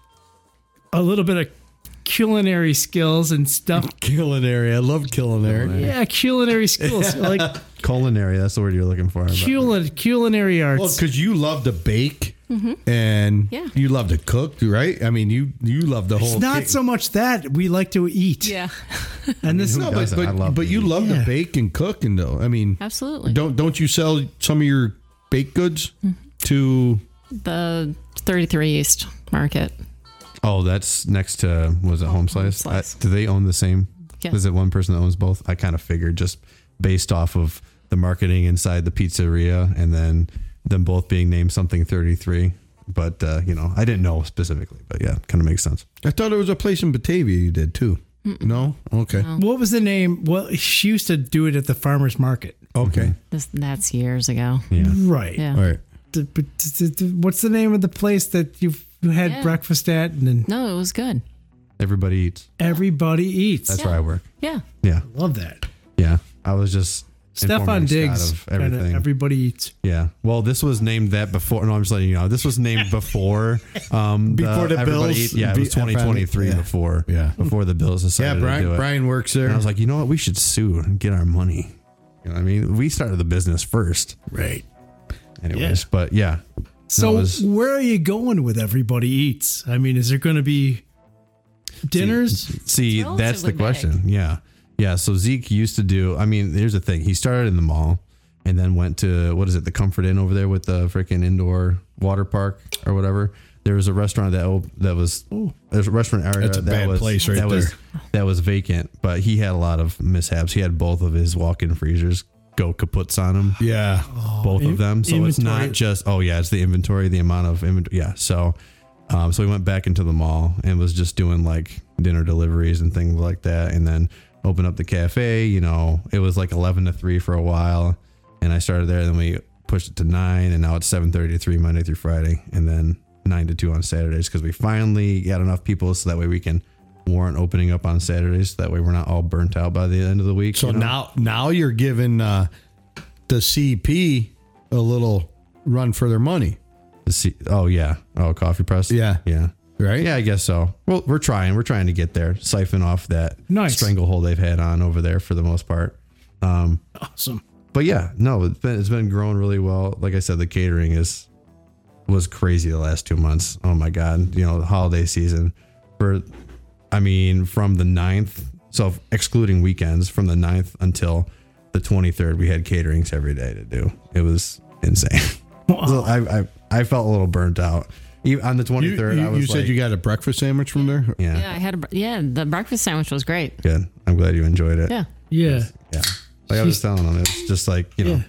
B: a little bit of culinary skills and stuff.
C: Culinary. I love culinary.
B: Yeah, culinary skills. Like
A: Culinary, that's the word you're looking for. but-
B: culin- culinary
C: Well,
B: arts.
C: because you love to bake and
D: Yeah.
C: you love to cook, right? I mean, you you love the whole.
B: It's not
C: thing.
B: so much that we like to eat.
D: Yeah,
B: And this
C: No,
A: Who
C: but
A: doesn't? I
C: but,
A: love
C: but
A: to
C: you
A: eat.
C: love
B: Yeah.
C: to bake and cook, and though I mean,
D: absolutely.
C: don't don't you sell some of your baked goods to?
D: The thirty-three East Market.
A: Oh, that's next to was it Home Slice?
D: Slice.
A: I, do they own the same?
D: Yeah.
A: Is it one person that owns both? I kind of figured just based off of the marketing inside the pizzeria and then them both being named something thirty-three. But uh, you know, I didn't know specifically, but yeah, kind of makes sense.
C: I thought there was a place in Batavia you did too. No, okay,
B: What was the name? Well, she used to do it at the farmer's market.
C: okay,
D: This, that's years ago.
A: Yeah.
B: Right.
D: Yeah.
C: all right.
B: D- but d- d- d- What's the name of the place that you've you had
D: Yeah.
B: breakfast at and then
D: No, it was good.
A: Everybody eats.
B: everybody eats?
A: That's
D: Yeah.
A: where I work.
D: Yeah.
A: Yeah.
B: Love that.
A: Yeah. I was just
B: Stefan
A: informing Scott
B: Diggs.
A: of
B: kinda
A: everything.
B: Everybody eats.
A: Yeah. Well, this was named that before. No, I'm just letting you know. This was named before. Um,
C: Before the
A: Everybody
C: Bills
A: Eat- Yeah, it was
C: beat F N.
A: twenty twenty-three
C: Yeah.
A: before.
C: Yeah.
A: Before the Bills decided
C: Yeah,
A: to do
C: Brian
A: it.
C: Brian works there.
A: And I was like, you know what? We should sue and get our money. You know what I mean? We started the business first.
B: Right.
A: Anyways,
B: Yeah.
A: but yeah.
B: So
A: No, it was-
B: where are you going with everybody eats? I mean, is there going to be dinners?
A: See,
D: It's
A: that's the
D: relatively
A: question. Yeah. Yeah. So Zeke used to do, I mean, here's the thing. He started in the mall and then went to, what is it, the Comfort Inn over there with the freaking indoor water park or whatever. There was a restaurant that op- that was, there's a restaurant area
C: That's a
A: that
C: bad
A: was,
C: place right
A: that was,
C: there.
A: that was vacant, but he had a lot of mishaps. He had both of his walk-in freezers go kaputs on him.
C: yeah,
A: Both
B: in-
A: of them. So it's
B: inventory.
A: not just, oh yeah, it's the inventory, the amount of inventory. Yeah. So, um, so we went back into the mall and was just doing like dinner deliveries and things like that. And then opened up the cafe, you know, it was like eleven to three for a while. And I started there. Then we pushed it to nine and now it's seven thirty to three Monday through Friday. And then nine to two on Saturdays. Cause we finally got enough people so that way we can warrant opening up on Saturdays. That way we're not all burnt out by the end of the week.
C: So
A: you know?
C: now now you're giving uh, the C P a little run for their money,
A: The C- oh yeah. Oh, coffee press.
C: Yeah.
A: Yeah.
C: right?
A: Yeah, I guess so. Well, we're trying. We're trying to get there. Siphon off that
B: Nice.
A: stranglehold they've had on over there for the most part. Um,
B: Awesome.
A: but yeah, no, it's been it's been growing really well. Like I said, the catering is was crazy the last two months. Oh my god, you know, the holiday season for, I mean, from the ninth, so excluding weekends, from the ninth until the twenty-third, we had caterings every day to do. It was insane. So I, I I felt a little burnt out. Even on the
C: You,
A: twenty-third,
C: you-
A: I was
C: you said
A: like,
C: you got a breakfast sandwich from there?
A: yeah,
D: Yeah, I had a br- yeah. The breakfast sandwich was great.
A: good. I'm glad you enjoyed it.
D: Yeah,
B: Yeah.
A: Yeah. Like I was telling them, it's just like, you know,
B: Yeah.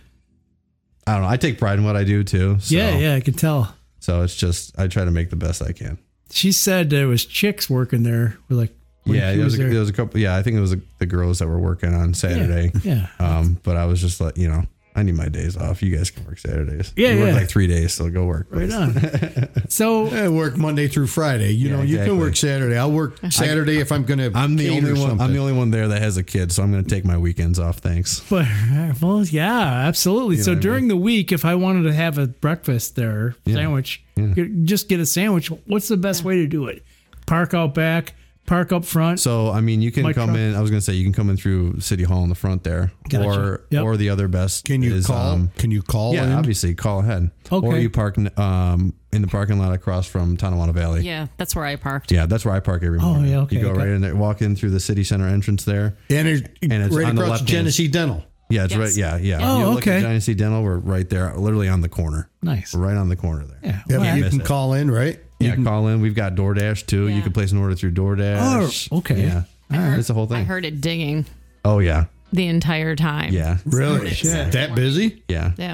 A: I don't know. I take pride in what I do too. So,
B: Yeah, yeah, I can tell.
A: So it's just, I try to make the best I can.
B: She said there was chicks working there. We're like, when
A: Yeah.
B: she
A: There was, a,
B: there.
A: there was a couple, yeah, I think it was a, the girls that were working on Saturday.
B: Yeah.
A: Um, but I was just like, you know, I need my days off. You guys can work Saturdays.
B: Yeah,
A: You work
B: yeah.
A: like three days, so go work.
B: Right on. So
C: I work Monday through Friday. You
A: Yeah,
C: know, you
A: exactly.
C: can work Saturday. I'll work Saturday if I'm going to.
A: I'm the only one. I'm the only one there that has a kid, so I'm going to take my weekends off. Thanks.
B: But well, yeah, absolutely.
A: You
B: so
A: know what I
B: during the week, if I wanted to have a breakfast there,
A: Yeah.
B: sandwich,
A: Yeah.
B: get- just get a sandwich. What's the best way to do it? Park out back, park up front.
A: So I mean, you can
B: My
A: come
B: truck.
A: in. I was going to say you can come in through City Hall in the front there,
B: Gotcha.
A: or
B: Yep.
A: or the other best.
C: Can you
A: is,
C: call?
A: Um,
C: can you call?
A: yeah,
C: in?
A: obviously, call ahead.
B: Okay.
A: Or you park um, in the parking lot across from Tonawanda Valley.
D: yeah. That's where I parked.
A: Yeah, that's where I park every morning.
B: yeah, okay,
A: You go
B: okay.
A: right in there, walk in through the city center entrance there.
C: And it's,
A: And it's
C: right
A: on the
C: across
A: left
C: from
A: hand.
C: Genesee Dental.
A: Yeah, it's
D: Yes.
A: right. Yeah, yeah.
B: Oh,
A: you look
B: okay.
A: at Dynasty Dental, we're right there, literally on the corner.
B: Nice.
A: We're right on the corner there.
B: Yeah.
C: Yeah,
B: well,
C: but you
A: miss
C: can
A: it.
C: call in, right? You
A: Yeah,
C: can-
A: call in. We've got DoorDash too. You
D: Yeah.
A: can place an order through DoorDash.
B: Oh, okay.
A: Yeah, it's the whole
D: I
A: thing.
D: heard it dinging
A: Oh yeah,
D: the entire time.
A: yeah,
C: Really?
B: Shit.
C: That busy?
A: yeah.
D: Yeah.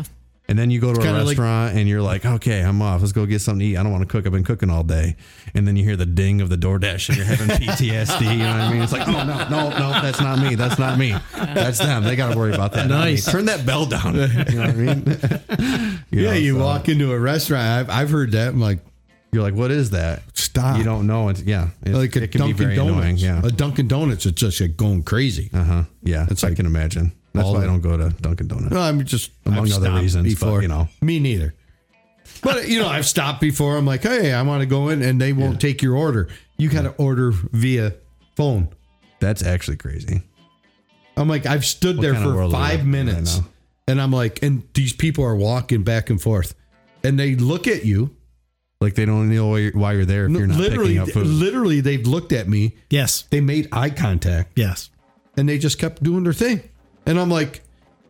A: And then you go to a
C: kinda like-
A: restaurant and you're like, okay, I'm off. Let's go get something to eat. I don't want to cook. I've been cooking all day. And then you hear the ding of the DoorDash and you're having P T S D. You know what I mean? It's like, oh, no, no, no, that's not me. That's not me. That's them. They got to worry about that. not me.
B: Nice.
A: Turn that bell down. You know what I mean? You
C: Yeah,
A: know,
C: you
A: so
C: walk into a restaurant. I've, I've heard that. I'm like,
A: You're like, what is that?
C: Stop.
A: You don't know. It's, yeah. It's,
C: like a
A: it can be
C: Dunkin'
A: very
C: Donuts.
A: annoying. Yeah.
C: A Dunkin' Donuts is just like going crazy.
A: Uh huh. Yeah.
C: It's
A: I
C: like
A: can imagine. That's
C: all
A: why
C: the-
A: I don't go to Dunkin' Donuts.
C: No, I'm just
A: Among
C: I've
A: other
C: stopped
A: reasons, but, you know.
C: Me neither. But you know, I've stopped before. I'm like, hey, I want to go in, and they won't
A: Yeah.
C: take your order. You got to order via phone.
A: That's actually crazy.
C: I'm like, I've stood
A: What
C: there
A: kind of
C: for
A: world are we
C: five
A: living in right
C: minutes,
A: now?
C: and I'm like, and these people are walking back and forth, and they look at you.
A: Like they don't know why you're, why you're there if you're not
C: literally,
A: picking up food.
C: literally, they've looked at me.
B: Yes.
C: They made eye contact,
B: Yes.
C: and they just kept doing their thing. And I'm like,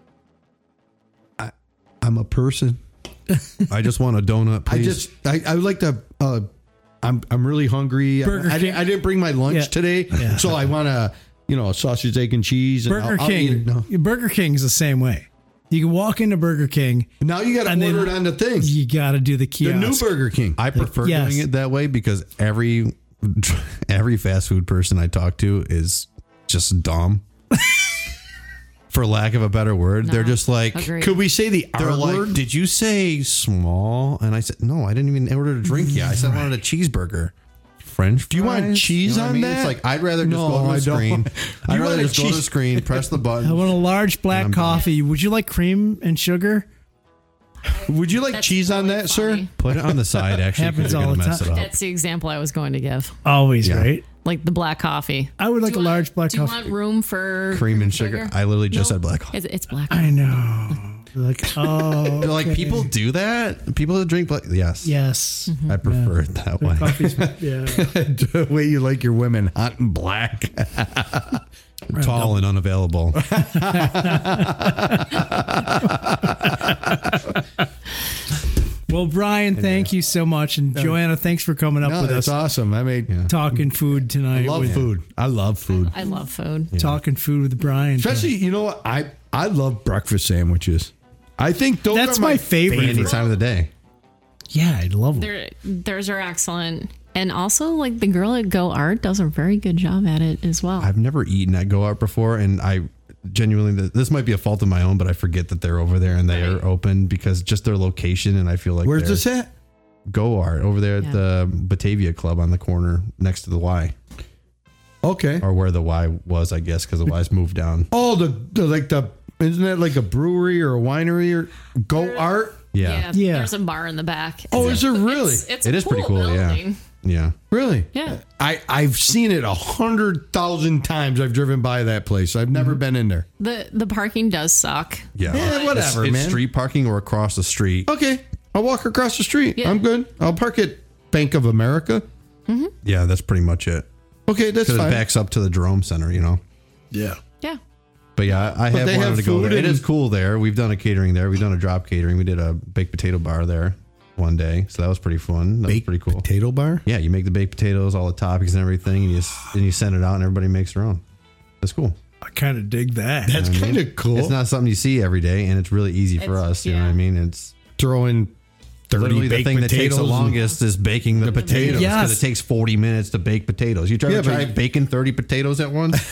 C: I, I'm a person.
A: I just want a donut,
C: I
A: please.
C: just, I, I would like to. Uh, I'm, I'm really hungry. I,
B: Burger
C: I, didn't,
B: King.
C: I didn't bring my lunch
B: Yeah.
C: today,
B: Yeah.
C: so I want to, you know, sausage, egg, and cheese. And
B: Burger
C: I'll- I'll eat
B: King.
C: it. No.
B: Burger King's the same way. You can walk into Burger King.
C: Now you got to
B: And then
C: order it on the thing.
B: You got to do the
C: The
B: kiosk.
C: new Burger King.
A: I prefer
B: Yes.
A: doing it that way because every every fast food person I talk to is just dumb. For lack of a better word, they're
D: No.
A: just like
D: Agreed.
C: Could we say the
A: they're
C: R
A: like,
C: word?
A: did you say small? And I said, no, I didn't even order a drink yet. I said I wanted a cheeseburger. French fries?
C: Do you want cheese
A: know what
C: on
A: I mean?
C: that?
A: It's like I'd rather just
C: No,
A: go to the
C: I don't.
A: screen. I'd
C: You
A: rather
C: want a
A: just go to the
C: cheese-
A: screen, press the
B: I
A: button.
B: want a large black
A: I'm done.
B: coffee. Would you like cream and sugar?
C: Would you like
D: That's
C: cheese on
D: really
C: that,
D: funny.
C: sir?
A: Put it on the side, actually,
B: Happens
A: because you're
B: all
A: going to
B: the
A: mess it
B: time.
A: up.
D: That's the example I was going to give.
B: Always,
A: Yeah.
B: right?
D: Like the black coffee.
B: I would like
D: Do
B: a
D: you want-
B: large black
D: do you
B: coffee.
D: want room for
A: Cream and sugar. I literally just
D: No.
A: said black coffee.
D: It's, it's black.
B: I know. Like, oh.
A: They're like,
B: okay.
A: people do that? People that drink black? Yes.
B: Yes.
A: I prefer it that way.
B: Coffee's, yeah.
C: The way you like your women, hot and black.
A: Tall and unavailable.
B: Well, Brian, thank you so much. And Joanna, thanks for coming up
C: No,
B: with
C: that's
B: us.
C: awesome. I made
B: Talking food tonight.
C: I love
B: with,
C: food. I love food.
D: I love food.
B: Talking food with Brian.
C: Especially, you know what? I I love breakfast sandwiches. I think those
B: That's
C: are my,
B: my favorite.
A: Any time of the day.
B: Yeah, I love them.
D: They're, theirs are excellent. And also, like, the girl at Go Art does a very good job at it as well.
A: I've never eaten at Go Out before, and I genuinely, this might be a fault of my own, but I forget that they're over there and they
D: Right.
A: are open because just their location, and I feel like
C: Where's
A: they're-
C: this at?
A: Go Art over there at
D: Yeah.
A: the Batavia Club on the corner next to the Y,
C: Okay.
A: or where the Y was, I guess, because the Y's moved down.
C: Oh, the, the like the isn't that like a brewery or a winery or Go Art?
A: Yeah,
B: Yeah.
D: There's a bar in the back.
C: Oh,
D: It's
C: is
D: a-
C: there really?
D: It's, it's
A: It
D: a
A: is pretty cool, yeah.
D: building.
A: yeah.
C: Really?
D: Yeah.
C: I I've seen it a hundred thousand times. I've driven by that place. I've never been in there.
D: The the parking does suck.
A: Yeah,
C: Yeah, whatever,
A: it's,
C: man.
A: It's street parking or across the street.
C: Okay, I'll walk across the street.
D: Yeah.
C: I'm good. I'll park at Bank of America.
A: Yeah, that's pretty much it.
C: Okay, that's
A: Because it
C: fine.
A: backs up to the Jerome Center, you know.
C: Yeah.
D: Yeah.
A: But yeah, I have
C: they
A: wanted
C: have
A: to go
C: food
A: there. It
C: and-
A: is cool there. We've done a catering there. We've done a drop catering. We did a baked potato bar there one day, so that was pretty fun. That
C: Baked
A: was pretty cool.
C: potato bar.
A: Yeah, you make the baked potatoes, all the toppings and everything, and you s- and you send it out, and everybody makes their own. That's cool.
B: I kind of dig that.
C: That's
A: You know what I
C: kind
A: mean?
C: of cool.
A: It's not something you see every day, and it's really easy for
D: It's-
A: us. You know
D: yeah.
A: what I mean? It's
C: throwing thirty
A: literally the
C: baked
A: thing that takes
C: potatoes.
A: the
C: and-
A: longest is baking the, potatoes because
B: Yes.
A: it takes forty minutes to bake potatoes. You try
C: Yeah,
A: to try
C: but-
A: baking thirty potatoes at once?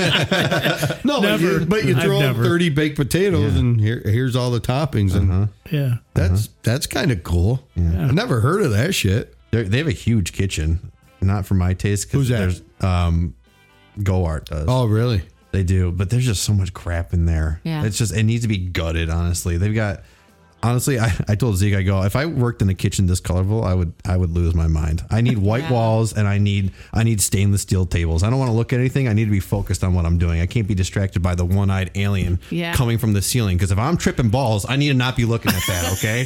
C: No, but
B: Never.
C: you, but you
B: I've
C: throw
B: never.
C: thirty baked potatoes,
A: Yeah.
C: and here here's all the toppings, and
B: Yeah.
C: that's that's kind of cool. I never heard of that shit.
A: They're, they have a huge kitchen, not for my taste. 'cause
C: Who's that?
A: There's um, Go Art does.
C: Oh, really?
A: They do, but there's just so much crap in there.
D: Yeah.
A: It's just, it needs to be gutted, honestly. They've got, honestly, I, I told Zeke, I go, if I worked in a kitchen this colorful, I would, I would lose my mind. I need white
D: Yeah.
A: walls and I need, I need stainless steel tables. I don't want to look at anything. I need to be focused on what I'm doing. I can't be distracted by the one-eyed alien
D: Yeah.
A: coming from the ceiling. Cause if I'm tripping balls, I need to not be looking at that. Okay.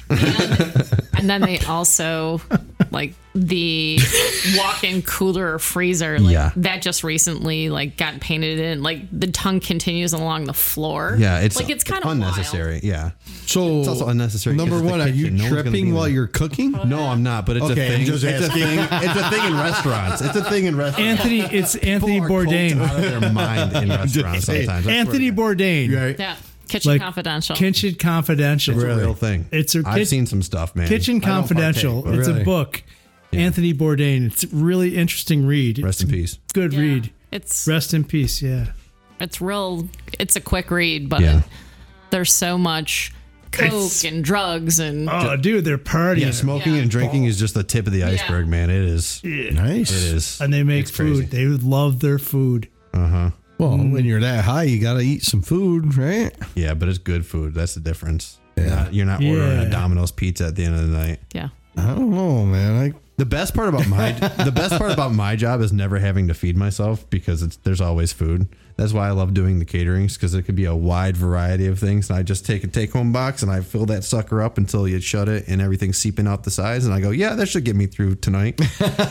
D: And then they also like the walk-in cooler or freezer. Like,
A: Yeah.
D: that just recently like got painted in. Like the tongue continues along the floor.
A: Yeah. It's
D: like it's kind of
A: unnecessary. Yeah.
C: So
A: It's also unnecessary
C: Number
A: because it's
C: one,
A: the
C: are you
A: kitchen. No one's gonna be
C: tripping
A: in
C: while
A: there.
C: you're cooking?
A: No, I'm not, but it's
C: Okay,
A: a
C: I'm
A: thing.
C: just
A: It's a
C: asking.
A: thing. It's a thing in restaurants. It's a thing in restaurants.
B: Anthony, it's Anthony
A: People are coked
B: Bourdain.
A: out of their mind in restaurants
C: saying.
A: sometimes. I
B: Anthony
A: swear to
B: Bourdain.
C: Right.
D: Yeah. Kitchen
B: like
D: Confidential.
B: Kitchen Confidential.
A: It's a real thing.
B: It's a
A: I've
B: kit-
A: seen some stuff, man.
B: Kitchen
A: I don't
B: Confidential.
A: partake, but
B: It's
C: really.
B: a book. Anthony Bourdain. It's a really interesting read.
A: Rest
B: it's
A: in peace.
B: a good
D: Yeah.
B: read.
D: It's
B: Rest in peace. Yeah.
D: it's real. It's a quick read, but
A: Yeah.
D: there's so much coke
B: It's-
D: and drugs and
B: Oh, dude, they're partying.
A: Yeah, smoking
D: Yeah.
A: and drinking is just the tip of the iceberg, man. It is.
C: Nice.
A: It is.
B: And they make
A: It's crazy.
B: food. They love their food.
A: Uh huh.
C: Well, when you're that high, you got to eat some food, right?
A: Yeah, but it's good food. That's the difference.
C: Yeah.
A: You're not, you're not ordering
B: Yeah.
A: a Domino's pizza at the end of the night.
D: yeah.
C: I don't know, man. I
A: The best part about my the best part about my job is never having to feed myself because it's there's always food. That's why I love doing the caterings because it could be a wide variety of things. And I just take a take home box and I fill that sucker up until you shut it and everything's seeping out the sides. And I go, yeah, that should get me through tonight.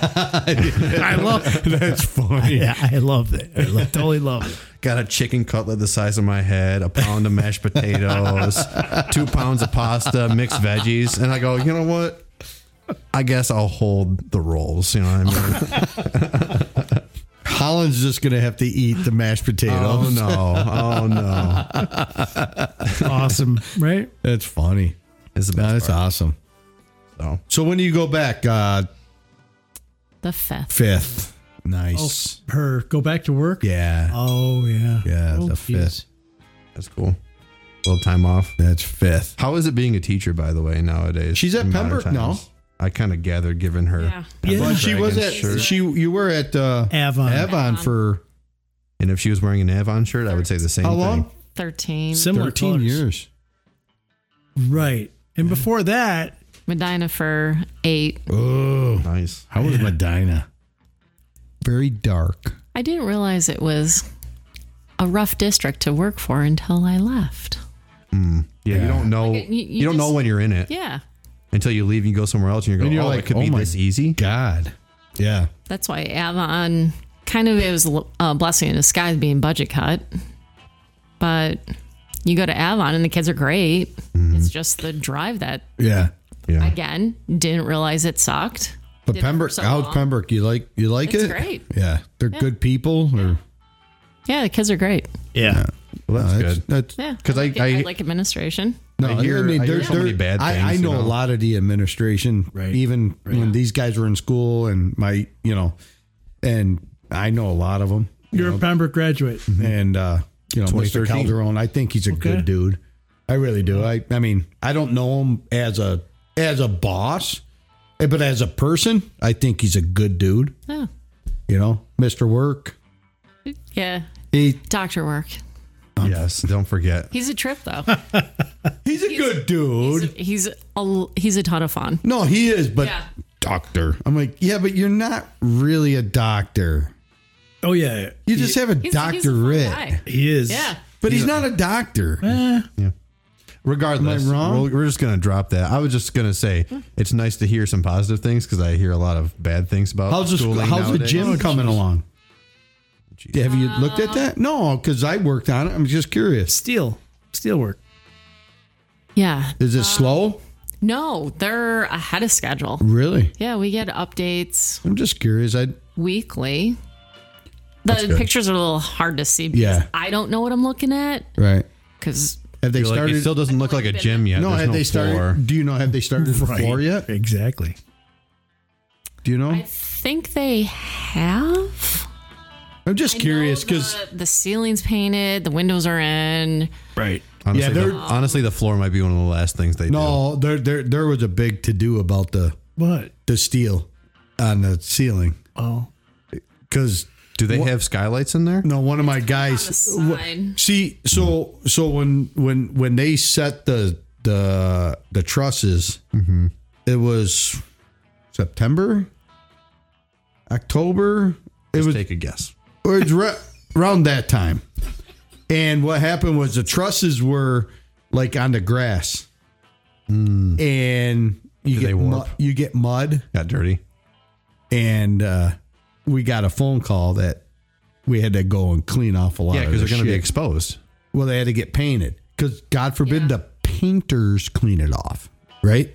B: I love it.
C: that's funny.
B: Yeah, I love it. I lo- totally love it.
A: Got a chicken cutlet the size of my head, a pound of mashed potatoes, two pounds of pasta, mixed veggies, and I go, you know what? I guess I'll hold the rolls. You know what I mean?
C: Holland's just gonna have to eat the mashed
A: Oh
C: potatoes.
A: no! Oh no!
B: Awesome, right?
C: That's funny.
A: It's the
C: No,
A: best
C: that's
A: part.
C: awesome.
A: So
C: So when do you go back? Uh,
D: The fifth.
C: fifth.
B: Oh,
C: Nice.
B: her go back to work.
C: Yeah.
B: Oh yeah.
C: Yeah,
B: Oh,
C: the
B: geez.
C: fifth.
A: that's cool. A little time off.
C: That's fifth.
A: How is it being a teacher, by the way, nowadays?
C: She's at
A: in modern
C: Pembroke now.
A: times? I kind of gathered, given her.
D: Yeah.
B: Yeah.
C: Well, she was
A: Dragon
C: at
A: shirt.
C: she. You were at uh,
B: Avon.
C: Avon for
A: And if she was wearing an Avon shirt, I would say the same
C: how
A: thing.
C: long?
D: Thirteen.
B: Similar
C: Thirteen
B: colors.
C: years.
B: Right. And before that,
D: Medina for eight.
C: Oh,
A: Nice.
C: how was Medina? Very dark.
D: I didn't realize it was a rough district to work for until I left.
A: Yeah, you don't know.
D: Like, you-
A: you,
D: you
A: don't know
D: just-
A: when you're in it
D: Yeah.
A: until you leave and you go somewhere else and you're going,
C: And you're
A: oh,
C: like,
A: it could
C: oh
A: be
C: my
A: this easy.
C: God. Yeah.
D: That's why Avon kind of it was a blessing in disguise being budget cut. But you go to Avon and the kids are great. It's just the drive that,
C: Yeah.
A: Yeah.
D: again, didn't realize it sucked.
C: But
D: Did it for
C: Pembroke,
D: so
C: how's
D: long.
C: Pembroke? You like you like
D: It's
C: it?
D: great.
C: Yeah. They're good people. Or
D: Yeah, the kids are great.
B: yeah.
A: Well, that's
C: No,
A: good.
C: That's,
D: Yeah.
A: 'Cause I-
D: like,
A: I-
D: like administration.
C: no,
A: I hear- I hear so many bad
C: I,
A: things,
C: I
A: you
C: know,
A: know.
C: a lot of the administration,
B: Right.
C: even when these guys were in school, and my, you know, and I know a lot of them.
B: You're a Pembroke graduate.
C: And uh, you know, Mister
A: twenty thirteen.
C: Calderon, I think he's a
B: Okay.
C: good dude. I really do. I, I mean, I don't know him as a as a boss, but as a person, I think he's a good dude.
D: Oh,
C: You know, Mister Work.
D: yeah.
C: He
D: Doctor work.
A: Yes. Don't forget.
D: He's a trip, though.
C: he's a good dude.
D: He's a, he's a ton of fun.
C: No, he is, but
D: Yeah.
C: doctor. I'm like, yeah, but you're not really a doctor.
B: Oh yeah.
C: You just have a
D: He's, he's a fun
C: doctorate,
D: guy.
B: He is.
D: Yeah.
C: but he's not a doctor.
B: Eh,
A: Regardless,
C: Am I wrong?
A: We're, we're just going to drop that. I was just going to say it's nice to hear some positive things because I hear a lot of bad things about
C: How's the,
A: schooling
C: how's the
A: nowadays.
C: gym coming along?
A: Jeez.
C: Have you looked at that? No, because I worked on it. I'm just curious.
B: steel. Steel work.
D: Yeah.
C: Is it slow?
D: No, they're ahead of schedule.
C: Really?
D: Yeah, we get updates
C: I'm just curious. I
D: weekly. The
A: good.
D: pictures are a little hard to see because
C: Yeah.
D: I don't know what I'm looking at
C: right.
D: because
C: Have they
A: You're like,
C: started?
A: it still doesn't look like a gym yet.
C: no,
A: There's
C: have
A: no
C: they started?
A: floor.
C: Do you know? Have they started the floor yet?
B: Exactly.
C: Do you know?
D: I think they have.
C: I'm just
D: I
C: curious
D: know
C: because
D: the, the ceiling's painted, the windows are in.
B: Right.
A: Honestly,
C: Yeah,
A: the,
C: they're-
A: honestly, the floor might be one of the last things they do.
C: no, there there there was a big to do about the
B: What?
C: the steel on the ceiling
B: Oh.
C: because
A: Do they have skylights in there?
C: no one of my
D: On the
C: guys
D: side.
C: see so so when when when they set the the the trusses it was September October it
A: Just
C: was
A: take a guess.
C: or it's ra- around that time. And what happened was the trusses were like on the grass, and you
A: Did
C: get
A: they
C: mu-
A: warp?
C: you get mud,
A: Got dirty.
C: and uh, we got a phone call that we had to go and clean off a lot.
A: Yeah,
C: of
A: because they're
C: the
A: going to be
C: shit.
A: exposed.
C: Well, they had to get painted because God forbid
D: Yeah.
C: the painters clean it off, right?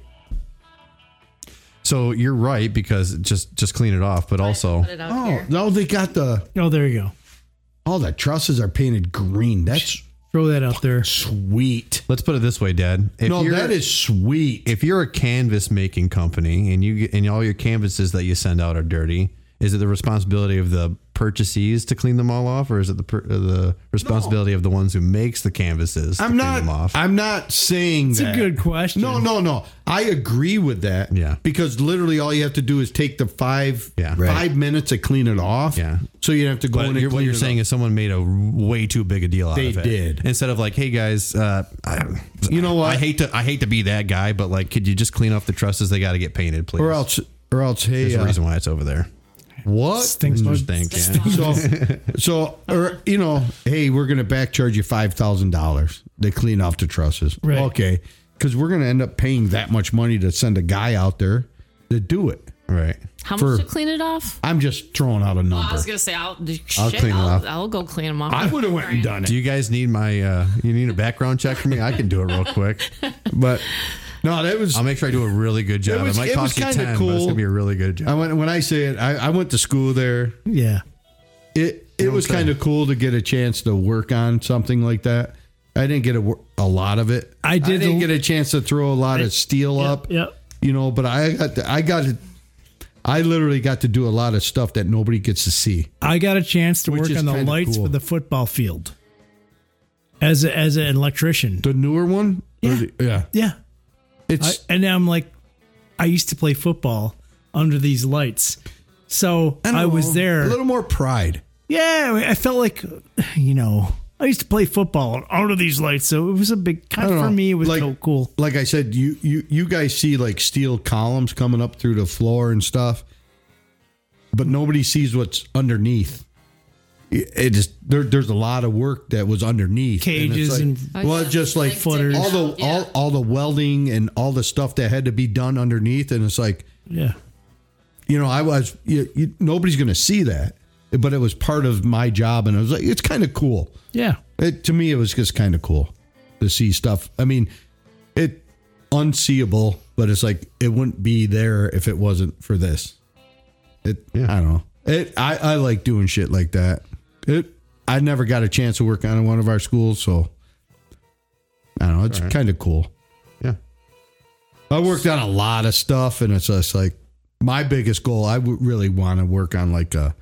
A: So you're right because just just clean it off, but also
D: Put it out
C: Oh
D: here.
C: no, they got the
B: Oh, there you go.
C: all the trusses are painted green. That's
B: Throw that out there.
C: Sweet.
A: Let's put it this way, Dad. If
C: No,
A: you're-
C: that is sweet.
A: If you're a canvas making company and you get, and all your canvases that you send out are dirty, is it the responsibility of the purchasees to clean them all off, or is it the per, uh, the responsibility of the ones who makes the canvases to
C: I'm
A: clean
C: not.
A: them off?
C: I'm not saying
B: It's
C: that.
B: a good question.
C: No, no, no. I agree with that.
A: Yeah.
C: Because literally all you have to do is take the five
A: Yeah.
C: five minutes to clean it off.
A: Yeah.
C: So you have to go
A: But
C: in and
A: you're, what
C: clean
A: you're
C: it
A: saying
C: up.
A: is someone made a way too big a deal out
C: They
A: of it.
C: did.
A: Instead of like, hey guys, uh, I,
C: You know what?
A: I hate to I hate to be that guy, but like, could you just clean off the trusses? They got to get painted, please.
C: or else or else hey
A: There's a
C: uh,
A: reason why it's over there.
C: what?
B: Stinks
A: Mister
B: mud.
A: Stink, yeah.
C: So so or you know, hey, we're gonna back charge you five thousand dollars to clean off the trusses.
B: Right.
C: Okay. Because we're gonna end up paying that much money to send a guy out there to do it.
A: Right.
D: How
C: For-
D: much to clean it off?
C: I'm just throwing out a
D: Oh,
C: number.
D: I was gonna say I'll, shit,
A: I'll clean it
D: I'll,
A: off.
D: I'll go clean them off.
C: I would have went and done it.
A: Do you guys need my? Uh, you need a background check for me? I can do it real quick.
C: But no, that was
A: I'll make sure I do a really good job. It,
C: was-
A: might
C: it was
A: cost you
C: kinda
A: ten, but
C: cool.
A: it's gonna be a really good job.
C: I went when I say it, I, I went to school there.
B: Yeah.
C: It it was
A: Okay.
C: kind of cool to get a chance to work on something like that. I didn't get a, wor- a lot of it.
B: I did
C: didn't
B: a-
C: get a chance to throw a lot of steel up.
B: Yep.
C: You know, but I got to, I got to, I literally got to do a lot of stuff that nobody gets to see.
B: I got a chance to
C: Which
B: work
C: is
B: on the
C: kinda
B: lights
C: cool.
B: for the football field as a, as an electrician.
C: The newer one, Or
B: Yeah.
C: the- yeah.
B: Yeah. I,
C: It's
B: and I'm like, I used to play football under these lights. So
C: don't
B: I, was
C: know,
B: there.
C: a little more pride.
B: Yeah, I felt like, you know, I used to play football under these lights, so it was a big.
C: I don't
B: For
C: know,
B: me, it was
C: like-
B: so cool.
C: Like I said, you you you guys see like steel columns coming up through the floor and stuff, but nobody sees what's underneath. It, it just there, there's a lot of work that was underneath
B: Cages
C: and,
B: and
C: it's like,
D: Oh,
C: well,
D: yeah.
C: just like
D: Like
B: footers.
C: all the
D: Yeah.
C: all all the welding and all the stuff that had to be done underneath, and it's like
B: Yeah,
C: you know I was you, you, nobody's gonna see that, but it was part of my job, and I was like it's kind of cool.
B: yeah.
C: It, to me, it was just kind of cool to see stuff. I mean, it unseeable, but it's like it wouldn't be there if it wasn't for this. It,
A: Yeah.
C: I don't know. It, I, I like doing shit like that. It, I never got a chance to work on in one of our schools, so I don't know. It's
A: All right.
C: kind of cool.
A: Yeah.
C: I worked on a lot of stuff, and it's just like my biggest goal. I would really want to work on like a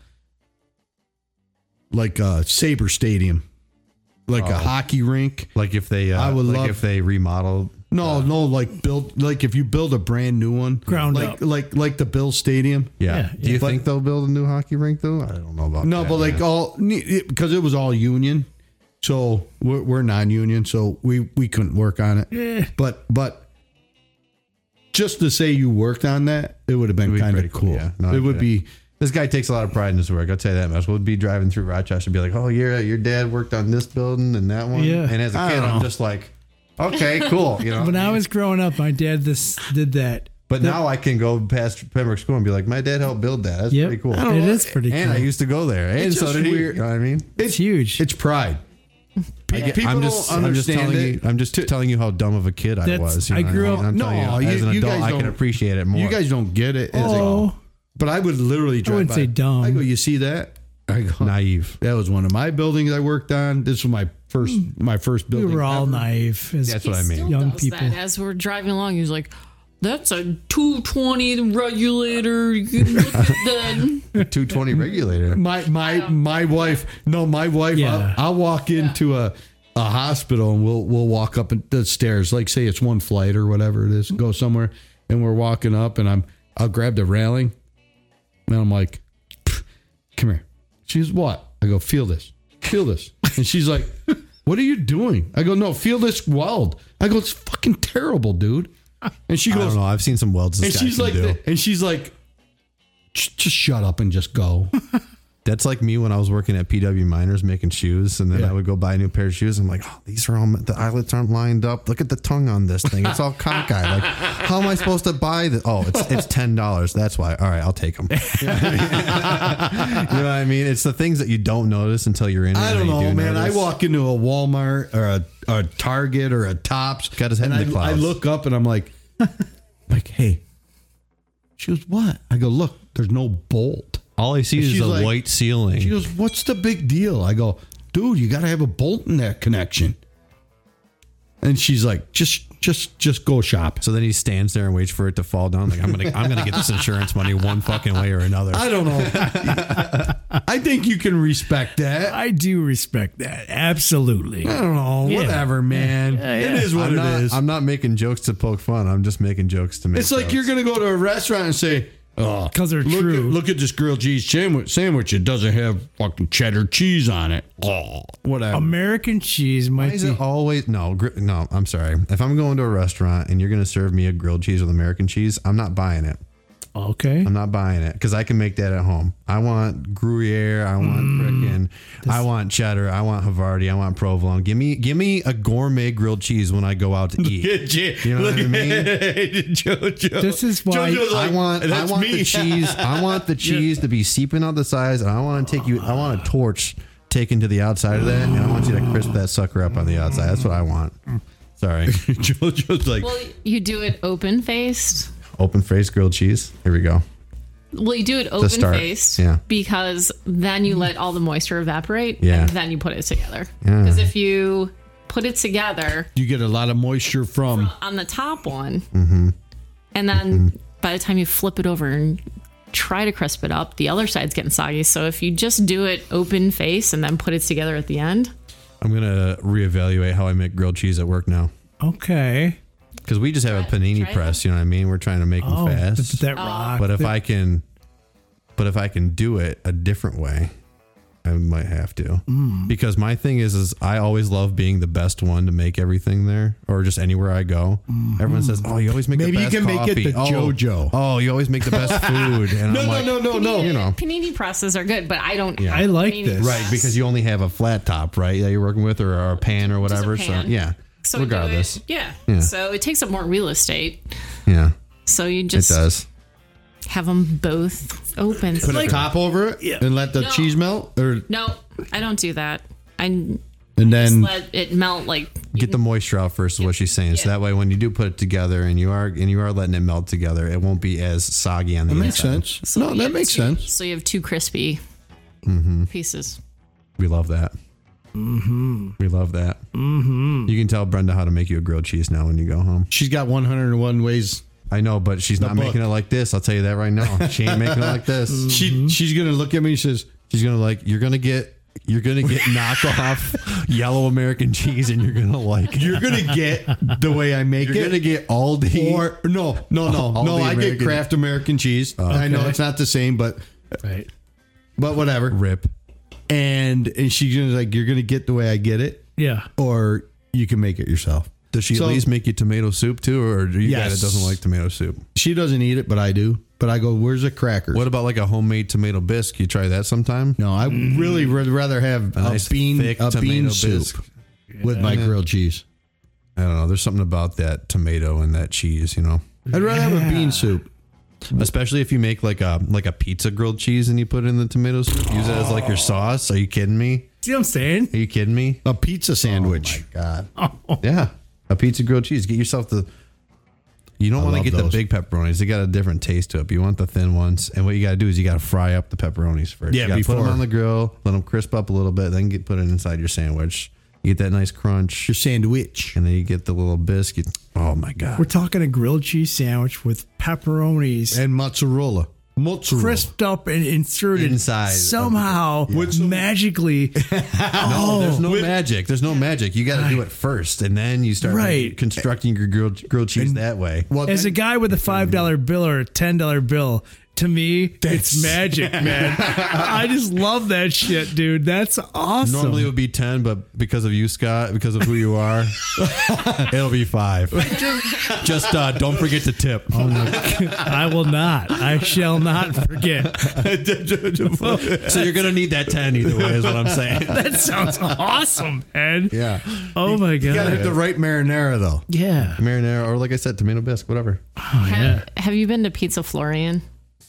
C: like a Sabre Stadium, like a
A: Oh.
C: hockey rink.
A: Like if they, uh,
C: I would
A: like
C: love-
A: if they remodeled.
C: No, no, like build like if you build a brand new one,
B: Ground
C: like
B: up.
C: like like the Bill Stadium.
A: Yeah.
B: Yeah,
A: Do you
C: yeah.
A: think they'll build a new hockey rink though? I don't know about
C: No,
A: that.
C: but like
A: man.
C: all because it was all union, so we're, we're non-union, so we we couldn't work on it.
B: Eh.
C: But but just to say you worked on that, it would have been
A: It'd be
C: kind of
A: pretty cool,
C: cool.
A: yeah. No, I
C: it would
A: get
C: be.
A: This guy takes a lot of pride in his work. I'll tell you that much. We'll be driving through Rochester and be like, oh, your your dad worked on this building and that one.
B: Yeah.
A: And as a
C: I
A: kid,
C: don't
A: I'm
C: know.
A: just like, okay, cool. You know.
B: When I was growing up, my dad this did that.
A: But now I can go past Pembroke School and be like, my dad helped build that. That's
B: Yep.
A: pretty cool.
C: I don't
B: It
C: know.
B: is pretty
A: And
B: cool.
A: I used to go there. And
C: It's
A: so
C: just
A: did he.
C: weird.
A: You know what I mean?
B: it's huge.
C: It's pride.
A: I get-
C: People
A: I'm just,
C: don't
A: I'm just
C: understand
A: telling
C: it.
A: you. I'm just telling you how dumb of a kid I
B: That's-
A: was. You
B: I
A: know what
B: grew
A: mean?
B: up-
A: I'm telling
C: No,
A: you, as
C: you-
A: an
C: you
A: adult,
C: guys
A: I can
C: don't-
A: appreciate it more.
C: You guys don't get it. It's like,
B: Oh,
C: but I would literally drive
B: wouldn't
C: by.
B: say dumb.
C: I go, you see that? I go,
A: naive.
C: that was one of my buildings I worked on. This was my first my first
B: we
C: building.
B: were all
C: ever.
B: naive. As
A: That's what I
D: He
A: mean.
D: still
B: Young
D: does
B: people.
D: that. As we're driving along, he was like, "That's a two twenty regulator. You can look at that."
A: two twenty regulator.
C: My my my wife. No, my wife.
B: Yeah.
C: I'll, I'll walk into a a hospital and we'll we'll walk up the stairs. Like say it's one flight or whatever it is. Go somewhere and we're walking up and I'm I'll grab the railing and I'm like, come here. She's what? I go, feel this. Feel this. And she's like, what are you doing? I go, no, feel this weld. I go, it's fucking terrible, dude. And she
A: I
C: goes,
A: don't know. I've seen some welds this
C: and
A: guy
C: she's
A: can
C: like,
A: do.
C: and she's like, just just shut up and just go.
A: That's like me when I was working at P W Miners making shoes, and then
C: Yeah.
A: I would go buy a new pair of shoes. I'm like, oh, these are all the eyelets aren't lined up. Look at the tongue on this thing; it's all cockeyed. Like, how am I supposed to buy this? Oh, it's it's ten dollars. That's why. All right, I'll take them. you know what I mean? It's the things that you don't notice until you're in it.
C: I don't
A: and you
C: know,
A: do
C: man.
A: notice.
C: I walk into a Walmart or a, a Target or a Tops.
A: Got his head
C: and
A: in the
C: I, I
A: clouds.
C: look up and I'm like, like, hey. She goes, what? I go, look, there's no bolt.
A: All I see is
C: She's
A: a
C: like-
A: white ceiling.
C: She goes, what's the big deal? I go, dude, you got to have a bolt in that connection. And she's like, just, just, just go shop.
A: So then he stands there and waits for it to fall down. Like I'm gonna, I'm gonna get this insurance money one fucking way or another.
C: I don't know. I think you can respect that.
B: I do respect that. Absolutely.
C: I don't know.
B: Yeah.
C: Whatever, man.
B: Yeah,
C: It
B: yeah.
C: is what
A: I'm
C: it
A: not,
C: is.
A: I'm not making jokes to poke fun. I'm just making jokes to make.
C: It's like
A: jokes.
C: you're gonna go to a restaurant and say, "Oh,
B: 'Cause they're
C: look
B: true.
C: At, look at this grilled cheese sandwich. Sandwich. It doesn't have fucking cheddar cheese on it. Oh, whatever."
B: American cheese
A: Why
B: might
A: is
B: be.
A: it always no? gr- No, I'm sorry. If I'm going to a restaurant and you're gonna serve me a grilled cheese with American cheese, I'm not buying it.
B: Okay.
A: I'm not buying it because I can make that at home. I want Gruyere. I want frickin' I want cheddar. I want Havarti. I want provolone. Give me, give me a gourmet grilled cheese when I go out to eat. You know what I mean?
C: Jojo.
B: This is why-
C: Jojo's
A: I
C: like,
A: want, I
C: "That's
A: want
C: me."
A: the cheese. I want the cheese to be seeping out the sides, and I want to take you. I want a torch taken to the outside of that, and I want you to crisp that sucker up on the outside. That's what I want. Sorry,
C: Jojo's like,
D: Well, you do it open faced.
A: open faced grilled cheese. Here we go.
D: Well, you do it open
A: start,
D: faced
A: yeah.
D: because then you let all the moisture evaporate
A: Yeah.
D: and then you put it together.
A: Yeah.
D: Because if you put it together
C: you get a lot of moisture from.
D: on the top one,
A: Mm-hmm.
D: and then by the time you flip it over and try to crisp it up, the other side's getting soggy. So if you just do it open face and then put it together at the end,
A: I'm gonna reevaluate how I make grilled cheese at work now
B: Okay.
A: because we just have a panini
D: try it.
A: press. You know what I mean? We're trying to make them
B: Oh,
A: fast.
B: that rock.
A: But if I can, but if I can do it a different way, I might have to.
B: Mm.
A: Because my thing is, is I always love being the best one to make everything there, or just anywhere I go. Everyone says, "Oh, you always make
C: Maybe
A: the
C: you
A: best
C: can make it
A: coffee.
C: the
A: oh,
C: JoJo."
A: Oh, you always make the best food." And
C: No,
A: I'm
C: no,
A: like,
C: no, no, no.
A: You know,
D: panini presses are good, but I don't.
A: Yeah.
B: I like
D: panini
B: this.
A: right?
D: press.
A: Because you only have a flat top, right? That you're working with, or, or a pan, or whatever.
D: pan.
A: So yeah.
D: So you do
A: regardless,
D: it- yeah.
A: Yeah.
D: So it takes up more real estate.
A: yeah,
D: So you
A: it
D: just
A: does.
D: have them both open.
C: Put a top over it
B: Yeah.
C: and let the
D: No.
C: cheese melt, or
D: No, I don't do that. I
C: and
D: just
C: then
D: let it melt like
A: Get the moisture out first, is what she's saying. So
D: Yeah.
A: that way, when you do put it together and you are and you are letting it melt together, it won't be as soggy on the
C: that makes
A: inside.
C: sense.
D: so
C: no,
D: you
C: that
D: have
C: makes
D: two-
C: sense.
D: So you have two crispy
A: Mm-hmm.
D: pieces.
A: We love that. Mm-hmm. We love that. Mm-hmm. You can tell Brenda how to make you a grilled cheese now when you go home.
C: She's got one hundred one ways.
A: I know, but she's not
C: book.
A: making it like this. I'll tell you that right now. She ain't making it like this.
C: She she's gonna look at me and says,
A: She's gonna like. You're gonna get. You're gonna get knockoff yellow American cheese, and you're gonna like. it.
C: "You're gonna get the way I make
A: You're
C: it."
A: gonna get Aldi.
C: Or no, no, no,
A: All
C: no.
A: the
C: I get
A: American-
C: Kraft American cheese. I know
B: Okay.
C: it's not the same, but
B: Right.
C: but whatever.
A: rip.
C: And and she's gonna like, "You're gonna get the way I get it,
B: Yeah.
C: or you can make it yourself."
A: Does she
C: So-
A: at least make you tomato soup too, or do you guy
C: Yes.
A: that doesn't like tomato soup?
C: She doesn't eat it, but I do. But I go, "Where's the crackers?"
A: What about like a homemade tomato bisque? You try that sometime?
C: No, I really would rather have a,
A: nice
C: bean
A: thick
C: a
A: tomato
C: bean soup
A: bisque.
C: with my grilled cheese.
A: I don't know. There's something about that tomato and that cheese, you know.
C: I'd rather have a bean soup.
A: Especially if you make like a like a pizza grilled cheese and you put it in the tomato soup. Use it as like your sauce. Are you kidding me?
B: See what I'm saying?
A: Are you kidding me?
C: A pizza sandwich.
A: God. Yeah. A pizza grilled cheese. Get yourself the. You don't
C: I
A: want to
C: love
A: get
C: those.
A: the big pepperonis. They got a different taste to it. But you want the thin ones. And what you got to do is you got to fry up the pepperonis first.
C: Yeah,
A: you gotta put
C: before.
A: them on the grill, let them crisp up a little bit, then get put it inside your sandwich. You get that nice crunch,
C: Your sandwich.
A: and then you get the little biscuit. Oh my god!
B: We're talking a grilled cheese sandwich with pepperonis
C: And mozzarella. Mozzarella.
B: crisped up and inserted
A: Inside of
B: somehow magically.
A: No, there's no
C: With-
A: magic. There's no magic. You got to do it first, and then you start
B: Right.
A: constructing your grilled grilled cheese that way.
C: Well,
B: As a guy with a five dollar bill or a ten dollar bill, to me, it's magic, man. I just love that shit, dude. That's awesome.
A: Normally it would be ten, but because of you, Scott, because of who you are, it'll be five. Just uh, don't forget to tip.
B: I will not. I shall not forget.
A: So you're gonna need that ten either way, is what I'm saying.
B: That sounds awesome, man.
A: Yeah,
B: Oh my
C: you gotta
B: god.
C: have the right marinara though.
B: Yeah.
A: marinara, or like I said, tomato bisque, whatever.
B: Oh yeah.
D: Have, have you been to Pizza Florian?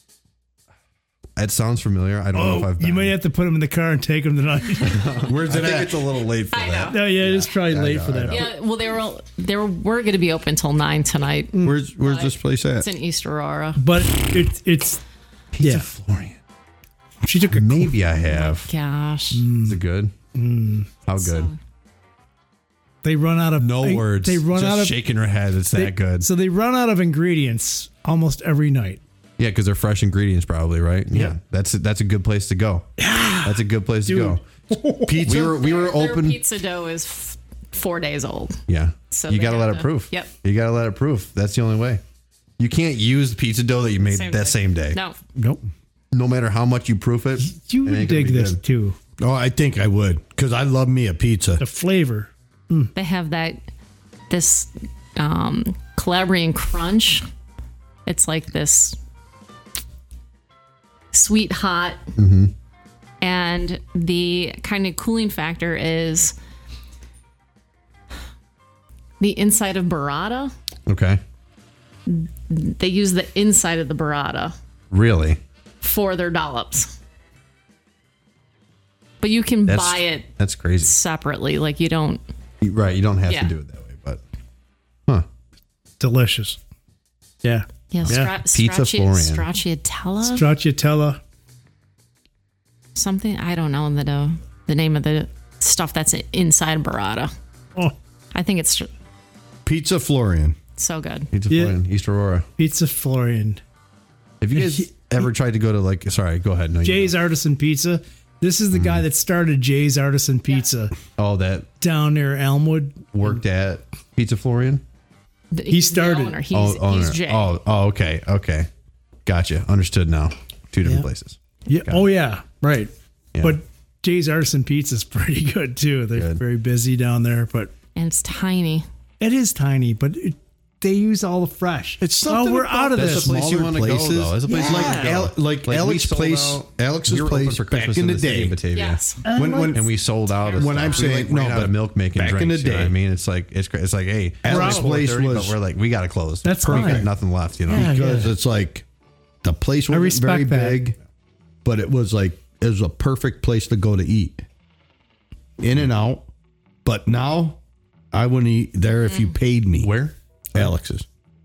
A: It sounds familiar. I don't know if
B: Oh,
A: I've. Been.
B: you might have to put him in the car and take him tonight.
C: Where's
A: I
C: it
A: think
C: at?
A: it's a little late for
D: I
A: that.
D: know.
B: No, yeah, it's probably late
A: know,
B: for
A: I
B: that.
A: know.
D: Yeah, well, they were they were, were going to be open till nine tonight.
C: Where's Where's this place at?
D: It's in East Aurora.
B: But it's it's
A: Pizza
B: yeah.
A: Florian.
B: She took a
A: Maybe I have.
D: Gosh,
A: Is it good? How good?
D: So,
B: They run out of
A: No
B: they,
A: words.
B: They run
A: Just
B: out of
A: shaking her head. It's
B: they-
A: that good.
B: So they run out of ingredients almost every night.
A: Yeah, because they're fresh ingredients, probably, right? Yeah, that's a, that's a good place to go. Yeah, that's a good place
B: Dude.
A: to go. Pizza. We were we were
D: Their
A: open.
D: pizza dough is f- four days old.
A: Yeah,
D: So
A: you
D: they
A: got to
D: have
A: let it
D: to-
A: proof.
D: Yep.
A: you got to let it proof. That's the only way. You can't use the pizza dough that you made
D: Same
A: that
D: day.
A: same day.
D: No.
B: Nope.
A: No matter how much you proof it,
B: You
A: it
B: would
A: ain't gonna
B: dig
A: be
B: this
A: good.
B: too.
C: Oh, I think I would because I love me a pizza.
B: The flavor.
D: They have that, this um, Calabrian crunch. It's like this sweet hot.
A: Mm-hmm.
D: And the kind of cooling factor is the inside of burrata.
A: Okay,
D: They use the inside of the burrata
A: really?
D: for their dollops. But you can
A: That's
D: buy it
A: That's crazy.
D: separately. Like you don't.
A: Right? You don't have
D: Yeah.
A: to do it that way, but huh?
B: Delicious. Yeah.
D: Yeah,
B: Yeah.
D: Stra-
A: Pizza
D: stracci-
A: Florian.
D: Stracciatella?
B: Stracciatella.
D: Something. I don't know the the, the name of the stuff that's inside burrata.
B: Oh,
D: I think it's
C: Pizza Florian.
D: so good.
A: Pizza
B: Yeah.
A: Florian, East Aurora.
B: Pizza Florian.
A: Have you guys ever tried to go to like? Sorry, go ahead. No, you
B: Jay's
A: go.
B: Artisan Pizza. This is the
A: Mm.
B: guy that started Jay's Artisan Pizza
A: Oh, that
B: down near Elmwood.
A: worked at Pizza Florian.
D: The-
B: He
D: he's the
B: started-
D: owner. He's,
A: oh, owner.
D: he's Jay.
A: Oh, oh, okay, okay, gotcha. Understood now. Two different
B: Yeah.
A: places.
B: Yeah. Oh yeah. Right.
A: Yeah.
B: But Jay's Artisan Pizza is pretty good too. They're
A: Good.
B: very busy down there, but
D: And it's tiny.
B: it is tiny. But it, they use all the fresh.
C: It's
B: oh,
C: something
B: we're
C: about
B: out of
A: That's
B: this.
A: the place you
C: Smaller
A: want to go,
C: places.
A: though. That's the place
B: Yeah.
A: you
C: Like
A: want to
C: Al-
A: go.
C: like
A: we
C: Alex's
A: sold
C: place-
A: out-
C: Alex's
A: we were open
C: place
A: for
C: back
A: Christmas
C: in the
A: city
C: day.
A: of Batavia.
D: Yes.
C: When when
A: And we sold out. Of
C: When
A: stuff.
C: I'm
A: We,
C: saying-
A: like,
C: no,
A: ran out
C: but
A: of milk making
C: back in
A: drinks.
C: the
A: You know what I
C: day-
A: mean, it's like it's cra- it's like hey,
C: Alex's
A: it's
C: place
A: four thirty,
C: was-
A: but we're like we got to close.
B: That's
A: we got
B: fine.
A: nothing left. You know.
B: Yeah,
C: because
B: yeah.
C: it's like the place wasn't
B: respect
C: very
B: that.
C: big, but it was like it was a perfect place to go to eat. In and out. But now I wouldn't eat there if you paid me.
A: Where?
C: Alex's.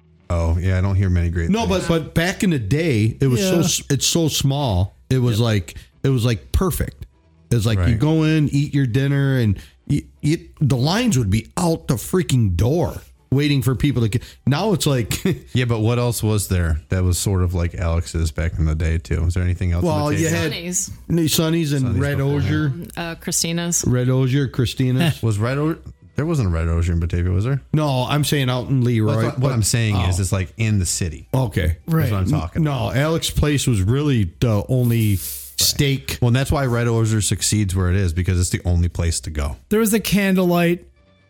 A: Oh yeah, I don't hear many great.
C: No,
A: things.
C: but but back in the day, it was so
B: Yeah.
C: s it's so small. It was like it was like perfect. It's like you
A: Right.
C: go in, eat your dinner, and you, you, the lines would be out the freaking door waiting for people to get. Now it's like,
A: yeah, but what else was there that was sort of like Alex's back in the day too? Was there anything else?
C: Well,
A: in
C: you
A: Batavia?
C: had-
D: Sonny's,
C: Sonny's and
A: Sonny's
C: Red
A: before,
C: Osier,
D: uh, Christina's.
C: Red Osier, Christina's.
A: was Red O- there wasn't a Red Osier in Batavia, was there?
C: No, I'm saying out in Leroy.
A: That's what, what
C: but-
A: I'm saying is
C: oh,
A: it's like in the city.
C: okay.
B: Right.
A: That's what I'm talking about.
C: No, Alex Place was really the only steak.
A: Well, and that's why Red Osier succeeds where it is because it's the only place to go.
B: There was a candlelight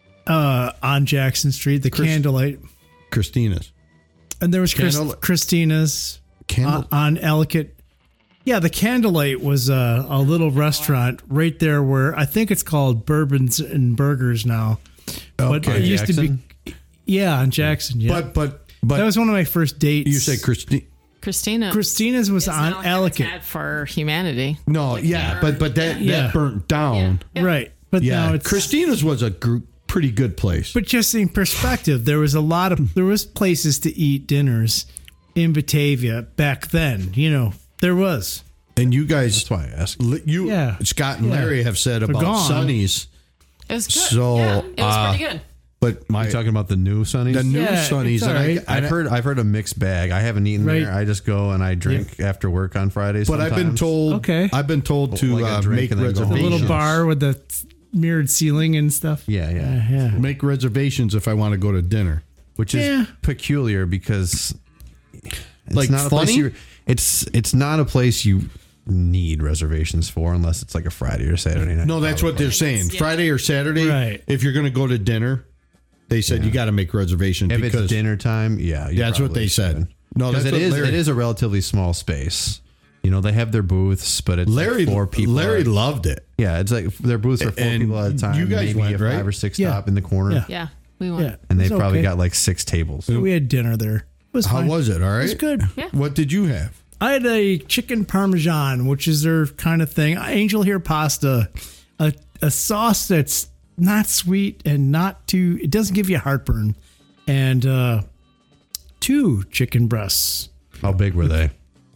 B: uh, on Jackson Street. The
C: Chris-
B: candlelight,
C: Christina's.
B: and there was Chris,
C: Candle-
B: Christina's
C: Candle-
B: on, on Ellicott. Yeah, the Candlelight was a, a little restaurant right there where I think it's called Bourbons and Burgers now. But
C: Okay.
B: it used to
A: Jackson?
B: be, yeah, on Jackson. Yeah,
C: But but but
B: that was one of my first dates.
C: you say Christine.
D: Christina.
B: Christina's was
D: is
B: on
D: now
B: Ellicott,
D: Habitat for Humanity.
C: No, yeah, but but that
B: Yeah.
C: that burnt down.
D: Yeah.
B: right? But
C: Yeah,
B: now it's
C: Christina's was a gr- pretty good place.
B: But just in perspective, there was a lot of there was places to eat dinners in Batavia back then. You know, there was.
C: And you guys,
A: That's why I asked.
C: li- you,
B: Yeah.
C: Scott and
B: Yeah.
C: Larry have said
B: They're
C: about
B: gone.
C: Sonny's,
D: It was good.
C: So,
D: yeah, it was
C: uh,
D: pretty good.
C: but my
A: You talking about the new Sunnies?
C: the new
B: Yeah,
C: Sonny's,
B: it's
C: and
B: all
C: I,
B: right.
C: and
A: I've
C: I-
A: heard I've heard a mixed bag. I haven't eaten
B: Right.
A: there. I just go and I drink after work on Fridays.
C: but I've been
A: sometimes.
C: told,
B: Okay.
C: I've been told to
A: Like a
C: uh,
A: drink
C: make
A: and then go home.
B: The
C: reservations.
B: little bar with the mirrored ceiling and stuff.
A: Yeah, yeah.
B: Yeah, yeah.
C: Make reservations if I want to go to dinner.
A: Which is
B: Yeah.
A: peculiar because it's
C: Like
A: not a place
C: funny?
A: you it's it's not a place you need reservations for unless it's like a Friday or Saturday night.
C: No, that's what they're saying.
D: Yeah.
C: Friday or Saturday,
B: Right.
C: if you're going to go to dinner, they said you got to make reservations
A: If
C: because
A: it's dinner time, yeah, you
C: that's what
A: probably
C: they said.
A: should.
C: No,
A: Because
C: that's
A: it
C: what
A: is
C: Larry-
A: it is a relatively small space. You know, they have their booths, but it's
C: Larry,
A: like four people.
C: Larry
A: at-
C: loved it.
A: yeah, it's like their booths are four
C: And
A: people at a time.
C: you guys
A: maybe
C: went,
A: a
C: right?
A: five or six
B: Yeah.
A: stop in the corner,
B: Yeah.
D: Yeah, we went.
B: Yeah,
A: and
B: it
A: they've
B: was
A: probably
B: okay.
A: got like six tables.
B: We had dinner there. It was
C: How
B: fine.
C: was it? All right.
B: It was good.
D: Yeah.
C: What did you have?
B: I had a chicken parmesan, which is their kind of thing. Angel Hair pasta, a a sauce that's not sweet and not too. It doesn't give you heartburn, and uh, two chicken breasts.
A: How big were they?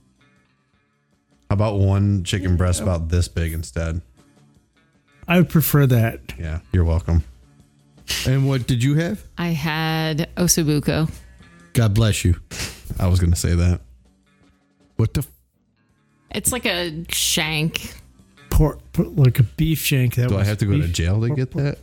A: How about one chicken breast about this big instead?
B: I would prefer that.
A: Yeah, you're welcome.
C: And what did you have?
D: I had ossobuco.
C: God bless you.
A: I was going to say that.
C: What the? F-
D: It's like a shank.
B: Pork, pork- like a beef shank. That
A: Do I
B: was
A: have to go to
B: beef.
A: jail to get that?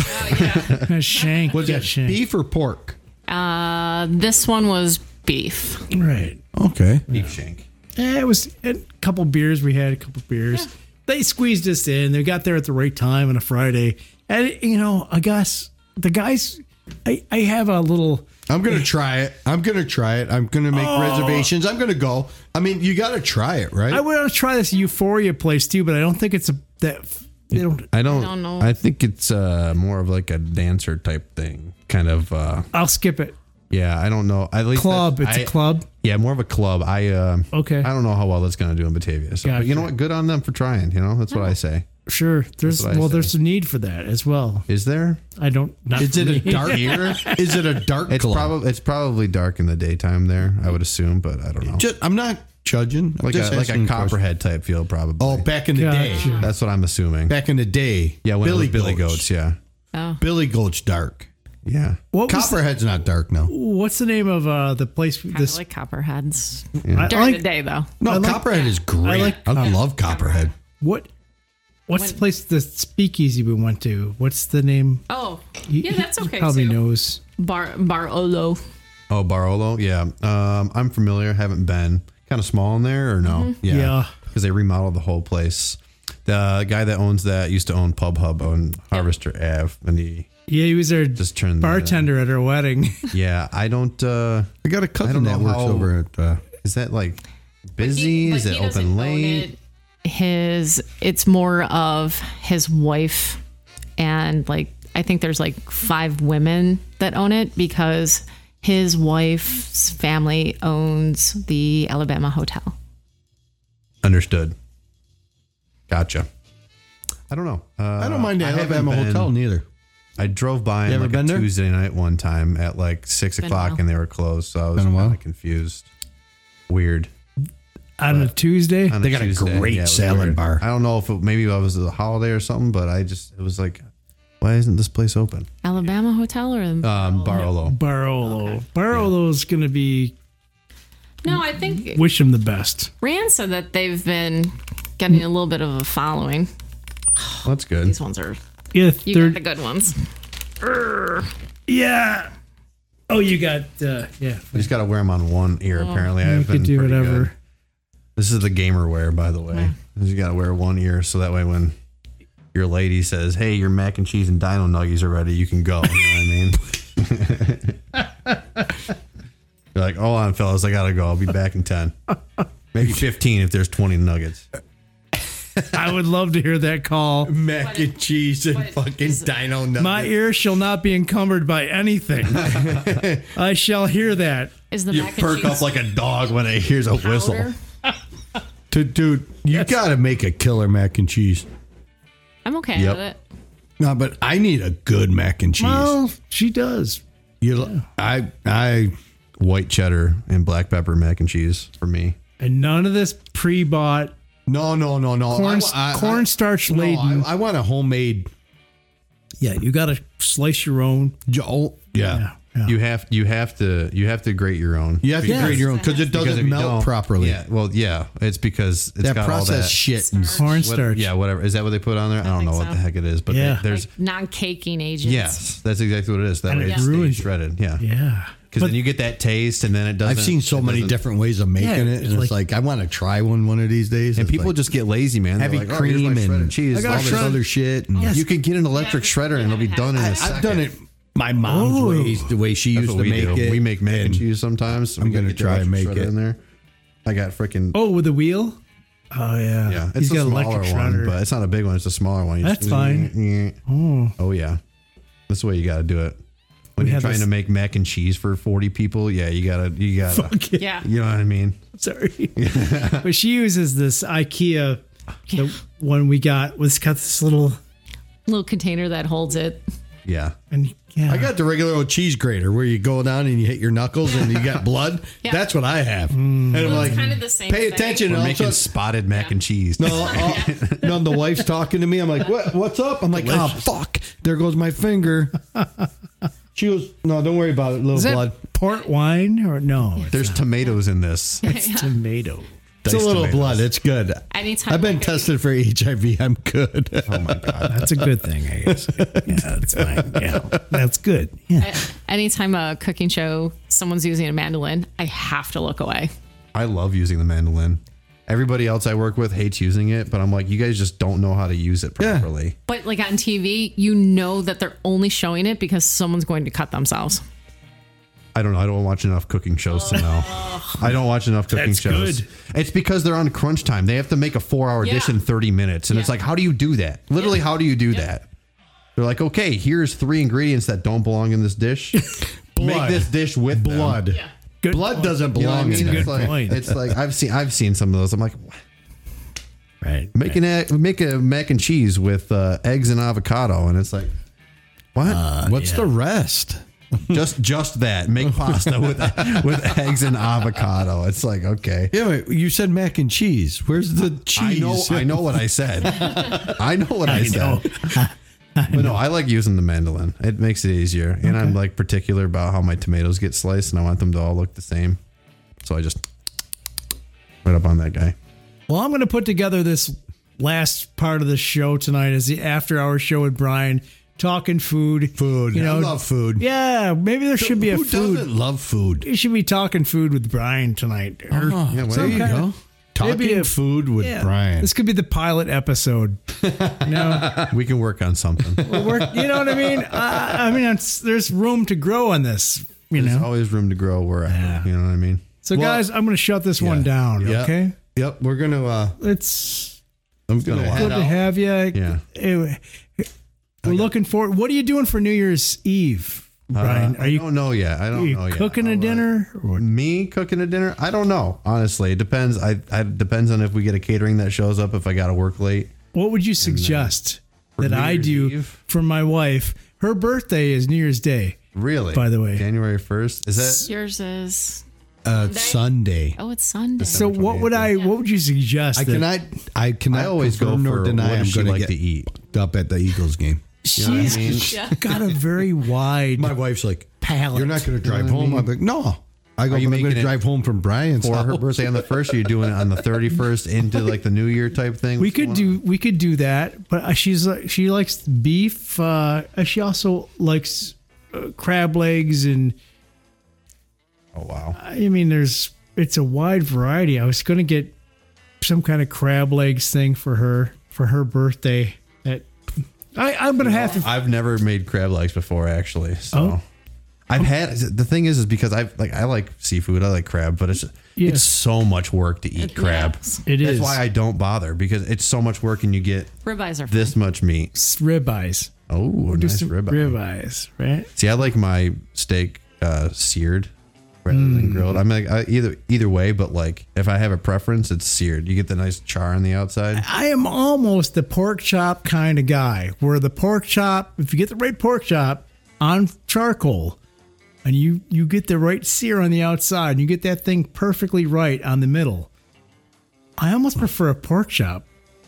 D: Oh, yeah.
B: A shank.
C: Was
B: yeah,
C: it
B: shank.
C: beef or pork?
D: uh, this one was beef.
B: Right.
C: Okay.
A: Beef shank.
B: Eh, it was a couple beers. We had a couple beers. They squeezed us in. They got there at the right time on a Friday. And, you know, I guess the guys, I, I have a little.
C: I'm going to try it. I'm going to try it. I'm going to make
B: Oh.
C: reservations. I'm going to go. I mean, you got to try it, right?
B: I want to try this Euphoria place too, but I don't think it's a that they don't.
A: I don't,
D: I don't know.
A: I think it's uh, more of like a dancer type thing. Kind of. Uh,
B: I'll skip it.
A: yeah, I don't know. At least
B: Club.
A: that-
B: It's
A: I-
B: a club.
A: Yeah, more of a club. I uh,
B: Okay.
A: I don't know how well that's going to do in Batavia. So, but you know
B: Gotcha.
A: what? Good on them for trying. You know, that's what I say.
B: Sure. There's
A: what I
B: well,
A: say.
B: there's a need for that as well.
A: Is there?
B: I don't. Not
C: Is
B: for
C: it a
B: me.
C: dark here? Is it a dark
A: It's
C: club?
A: probably it's probably dark in the daytime there. I would assume, but I don't know.
C: Just, I'm not judging. I'm
A: like
C: just
A: a like a
C: asking questions.
A: copperhead type feel, probably.
C: Oh, back in the day.
B: Gotcha.
A: That's what I'm assuming.
C: Back in the day.
A: Yeah, when
C: Billy
A: it was Billy
C: Goats.
A: Goats. Yeah,
D: Oh,
C: Billy Goats dark.
A: yeah.
B: What was the,
C: Copperhead's not dark now.
B: what's the name of uh, the place?
D: kind
B: This
D: of like copperheads.
B: I
D: During
B: like
D: the day, though.
C: No,
B: I like-
C: Copperhead is great. I,
B: I like-
C: love Copperhead.
B: what? What's
D: When-
B: the place? The speakeasy we went to. What's the name?
D: Oh,
B: He-
D: yeah, that's
B: he
D: okay.
B: Probably
D: too.
B: knows.
D: Bar Barolo.
A: Oh, Barolo. Yeah, um, I'm familiar. Haven't been. Kind of small in there, or no?
B: Yeah. Yeah.
A: because they remodeled the whole place. The guy that owns that used to own Pub Hub on Harvester Ave, and he
B: Yeah, he was our
A: just turned the-
B: bartender at our wedding.
A: Yeah, I don't. uh
C: I got a
A: I
C: cousin
A: don't
C: that
A: know
C: works
A: how-
C: over at. Uh,
A: Is that like busy?
D: He- but
A: Is it
D: he doesn't
A: open
D: own
A: late?
D: it. His it's more of his wife, and like I think there's like five women that own it because his wife's family owns the Alabama Hotel.
A: Understood. Gotcha. I don't know. Uh,
C: I don't mind the
A: haven't
C: Alabama
A: been-
C: Hotel neither.
A: I drove by
C: You
A: on
C: ever
A: like
C: been
A: a
C: there?
A: Tuesday night one time at like six
D: Been a
A: o'clock
D: while.
A: and they were closed, so I was
C: Been a while?
A: kind of confused. Weird.
B: On a Tuesday.
A: On
C: They got a
A: Tuesday.
C: great
A: it was
C: salad
A: weird.
C: bar.
A: I don't know if it, maybe it was a holiday or something, but I just it was like, why isn't this place open?
D: Alabama Hotel or
A: Um, Barolo.
B: Barolo. Barolo's going to be.
D: no, I think
B: Wish him the best.
D: Rand said that they've been getting a little bit of a following.
A: That's good.
D: These ones are
B: Yeah,
D: you
B: third.
D: got the good ones.
B: Yeah. Oh, you got. Uh, yeah.
A: You just got to wear them on one ear. Apparently,
B: You
A: I've been
B: could do
A: pretty
B: whatever.
A: good. This is the gamer wear, by the way. You got to wear one ear so that way when your lady says, "Hey, your mac and cheese and dino nuggies are ready," you can go. You know what I mean? You're like, "Hold on, fellas, I gotta go. I'll be back in ten, maybe fifteen if there's twenty nuggets."
B: I would love to hear that call.
C: Mac and cheese and fucking dino nuggets.
B: My ear shall not be encumbered by anything. I shall hear that.
D: Is the
A: You
D: mac and
A: perk
D: cheese
A: up like a dog when it hears a whistle.
D: powder?
C: Dude, dude, you got to make a killer mac and cheese.
D: I'm okay
A: Yep.
D: with it.
C: No, but I need a good mac and cheese.
B: Well, she does.
C: you, I, I,
A: White cheddar and black pepper mac and cheese for me.
B: And none of this pre-bought
C: no, no, no, no.
B: corn,
C: I, I,
B: cornstarch
C: I, no,
B: laden.
C: I, I want a homemade.
B: Yeah, you got to slice your own.
C: Joe. Yeah.
B: Yeah, yeah.
A: You have you have to you have to grate your own.
C: You have to
B: Yes.
C: grate your own because it
A: Because
C: doesn't
A: if you
C: melt
A: don't-
C: properly.
A: Yeah, well, yeah, it's because it's
C: that
A: got all
C: processed
A: that
C: shit. And,
A: What,
B: cornstarch.
A: yeah, whatever. Is that what they put on there? I, don't
D: think
A: know what
D: so.
A: the heck it is, but
B: Yeah.
A: they, there's
D: Like non-caking agents.
A: yes, that's exactly what it is. That
B: And
A: way
B: it
A: it's
B: ruins
A: stayed
B: it.
A: shredded. Yeah,
B: Yeah.
A: because
B: But-
A: then you get that taste, and then it doesn't.
C: I've seen so
A: it
C: many
A: doesn't-
C: different ways of making
B: Yeah,
C: it,
B: it's
C: and it's
B: like-
C: like I want to try one one of these days.
A: And
C: It's
A: people
C: like
A: just get lazy, man. They're
C: heavy
A: like, oh, here's my
C: cream
A: shredded
C: and
A: cheese.
B: I got
C: all
A: all
C: this
A: this
B: shred-
C: other shit. And
B: Yes.
A: You could get an electric
D: Yeah,
A: shredder, and it'll be done in a
C: I,
A: second.
C: I've done it my mom's
B: Oh.
C: ways, the way she
A: That's
C: used
A: what
C: to
A: we
C: make
A: do.
C: it.
A: We make mac and
C: and
A: cheese sometimes.
C: I'm
A: We gotta
C: gonna
A: get the
C: try and
A: electric
C: make
A: shredder
C: it.
A: in there. I got freaking.
B: Oh, with the wheel? Oh, yeah.
A: Yeah,
B: He's
A: it's a
B: got an
A: smaller
B: electric
A: one,
B: shredder.
A: but it's not a big one. It's a smaller one. You
B: That's fine. Oh.
A: Oh yeah, that's the way you got to do it. When
B: We
A: you're
B: had
A: trying
B: this-
A: to make mac and cheese for forty people, yeah, you gotta, you gotta,
B: Okay.
D: Yeah.
A: you know what I mean?
B: Sorry. But she uses this IKEA, the one we got, was got this little,
D: Little container that holds it.
A: Yeah,
B: and Yeah.
C: I got the regular old cheese grater where you go down and you hit your knuckles and you got blood.
D: Yeah.
C: That's what I have. And I'm
D: Well,
C: like,
D: it's kind of the same
C: pay
D: thing.
C: attention.
A: We're
C: and all
A: making
C: of a sudden-
A: spotted mac and cheese.
C: No, all, no, the wife's talking to me. I'm like, what? What's up? I'm like, oh fuck! There goes my finger. She goes, no, don't worry about it. Little
B: Is that
C: blood.
B: port wine or no? It's,
A: There's tomatoes in this.
B: it's tomato.
C: It's a
A: Diced
C: little
A: tomatoes.
C: blood. It's good.
D: Anytime
C: I've been
D: like a-
C: tested for H I V. I'm good.
A: Oh my god.
B: That's a good thing, I guess. Yeah, that's fine. Yeah, that's good. Yeah.
D: Anytime a cooking show, someone's using a mandolin, I have to look away.
A: I love using the mandolin. Everybody else I work with hates using it, but I'm like, you guys just don't know how to use it
C: Yeah.
A: properly.
D: But like on T V, you know that they're only showing it because someone's going to cut themselves.
A: I don't know. I don't watch enough cooking shows to know. I don't watch enough cooking
B: That's
A: shows.
B: good.
A: It's because they're on crunch time. They have to make a four hour dish
D: Yeah.
A: in thirty minutes. And it's
D: Yeah.
A: like, how do you do that? Literally, how do you do that? They're like, okay, here's three ingredients that don't belong in this dish. Make
C: Blood.
A: this dish with them.
C: Blood.
B: Good
C: Blood
B: point.
C: doesn't
A: You know what I
C: belong
A: mean?
C: in
B: Good
C: there.
A: It's like,
B: point.
A: it's like I've seen I've seen some of those. I'm like, what?
B: Right.
A: Make an egg, make a mac and cheese with uh, eggs and avocado, and it's like, what?
C: What's
B: yeah.
C: the rest?
A: just just that. Make pasta with with eggs and avocado. It's like, okay.
C: Yeah, wait, you said mac and cheese. Where's the
A: I
C: cheese?
A: know I know what I said. I know what I, said. But no, I like using the mandolin. It makes it easier. And I'm like particular about how my tomatoes get sliced, and I want them to all look the same. So I just right up on that guy.
B: Well, I'm going to put together this last part of the show tonight as the after hour show with Brian, talking food.
C: Food.
B: You know,
C: I love food.
B: Yeah, maybe there should be a
C: Who
B: food.
C: doesn't love food?
B: You should be talking food with Brian tonight. Or
C: Oh,
A: Yeah, well,
C: there you
B: kind
C: go.
B: of-
C: Talking
B: maybe a-
C: food with
B: yeah,
C: Brian.
B: This could be the pilot episode. You know,
A: We can work on something.
B: We'll work, you know what I mean? Uh, I mean, it's, there's room to grow on this. You
A: There's
B: know.
A: always room to grow wherever.
B: Yeah.
A: You know what I mean?
B: So,
C: Well,
B: guys, I'm going to shut this one
C: yeah.
B: down.
C: Yeah.
B: Okay.
C: Yep, we're gonna. uh
B: It's
C: I'm
A: been
C: gonna
A: a while.
C: head
B: good to
C: out.
B: have you.
A: Yeah.
B: Anyway, we're looking forward. What are you doing for New Year's Eve, Brian?
A: Uh,
B: are you,
A: I don't know yet. I
B: are
A: don't
B: you
A: know yet.
B: cooking a
A: I'll, uh,
B: dinner? Or,
A: Me cooking a dinner? I don't know. Honestly, it depends. I, I depends on if we get a catering that shows up. If I got to work late.
B: what would you suggest
A: for
B: that
A: New
B: I
A: Year's
B: do
A: Eve?
B: for my wife? Her birthday is New Year's Day.
A: Really?
B: By the way.
A: January first. Is that?
D: Yours is
C: Uh, Sunday.
D: oh, it's Sunday.
B: So what would I? What would you suggest?
C: I
B: that-
C: cannot. I cannot.
A: I always go
C: confirm
A: for
C: nor deny
A: what
C: I'm
A: does she
C: going
A: like
C: get
A: to eat.
C: up at the Eagles game.
A: You know what I
B: She's
A: mean?
B: got a very wide.
C: My wife's like,
B: Palate.
C: "You're not going to drive
A: You know what I
C: home."
A: mean?
C: I'm like, "No." I go,
A: Are you
C: "But I'm going
A: making
C: to
A: it
C: drive home from Brian's
A: For her
C: house."
A: birthday on the first, or are you doing it on the thirty-first into like the New Year type thing?
B: We
A: What's
B: could
A: going
B: do we could do that, but uh, she's uh, she likes beef. Uh, she also likes uh, crab legs, and
A: on? Oh wow!
B: I mean, there's it's a wide variety. I was going to get some kind of crab legs thing for her for her birthday. That I I'm going to have to.
A: I've never made crab legs before, actually. So
B: Oh.
A: I've had the thing is, is because I've like I like seafood, I like crab, but it's
B: Yeah.
A: it's so much work to eat crab.
D: Yes.
B: It
A: That's
B: is
A: why I don't bother, because it's so much work and you get
D: Ribeyes are fun.
A: this much meat.
B: ribeyes.
A: Oh,
B: Do
A: nice
B: some
A: ribeye.
B: ribeyes, right?
A: See, I like my steak uh, seared rather than grilled. I'm like I, either either way, but like if I have a preference, it's seared. You get the nice char on the outside.
B: I am almost the pork chop kind of guy, where the pork chop, if you get the right pork chop on charcoal, and you you get the right sear on the outside, and you get that thing perfectly right on the middle. I almost prefer a pork chop.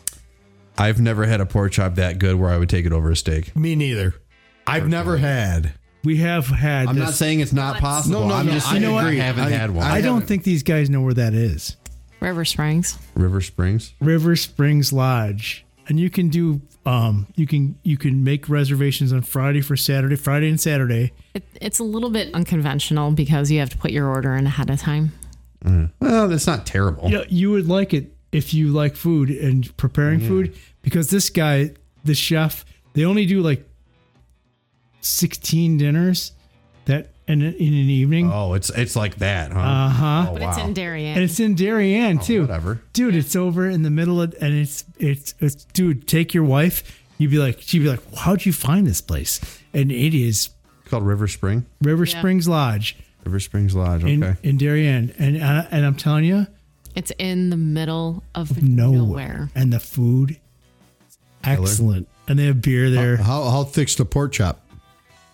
A: I've never had a pork chop that good where I would take it over a steak.
C: Me neither. I've never had.
B: We have had.
A: I'm
B: this-
A: not saying it's not possible.
C: No, no,
A: I'm
C: no,
A: just
C: I
A: saying
B: know what?
A: I haven't
C: I-
A: had one.
B: I,
C: I
B: don't
C: haven't-
B: think these guys know where that is.
D: River Springs.
A: River Springs.
B: River Springs Lodge, and you can do. Um, you can you can make reservations on Friday for Saturday, Friday and Saturday.
D: It, it's a little bit unconventional because you have to put your order in ahead of time.
A: Well, that's not terrible.
B: You know, you would like it if you like food and preparing food, because this guy, the chef, they only do like sixteen dinners that in, in an evening.
A: Oh, it's it's like that, huh?
B: Uh huh.
A: Oh,
D: But
A: wow.
D: it's in Darien.
B: And it's in Darien too.
A: whatever.
B: Dude, it's over in the middle of, and it's, it's, it's, dude, take your wife. You'd be like, she'd be like, how'd you find this place? And it is
A: It's called River Spring.
B: River
D: Yeah.
B: Springs Lodge
A: River Springs Lodge. Okay.
B: in, in Darien. And, uh, and I'm telling you,
D: It's in the middle of
B: nowhere.
D: nowhere.
B: And the food, excellent. And they have beer there.
C: How how thick's the pork chop?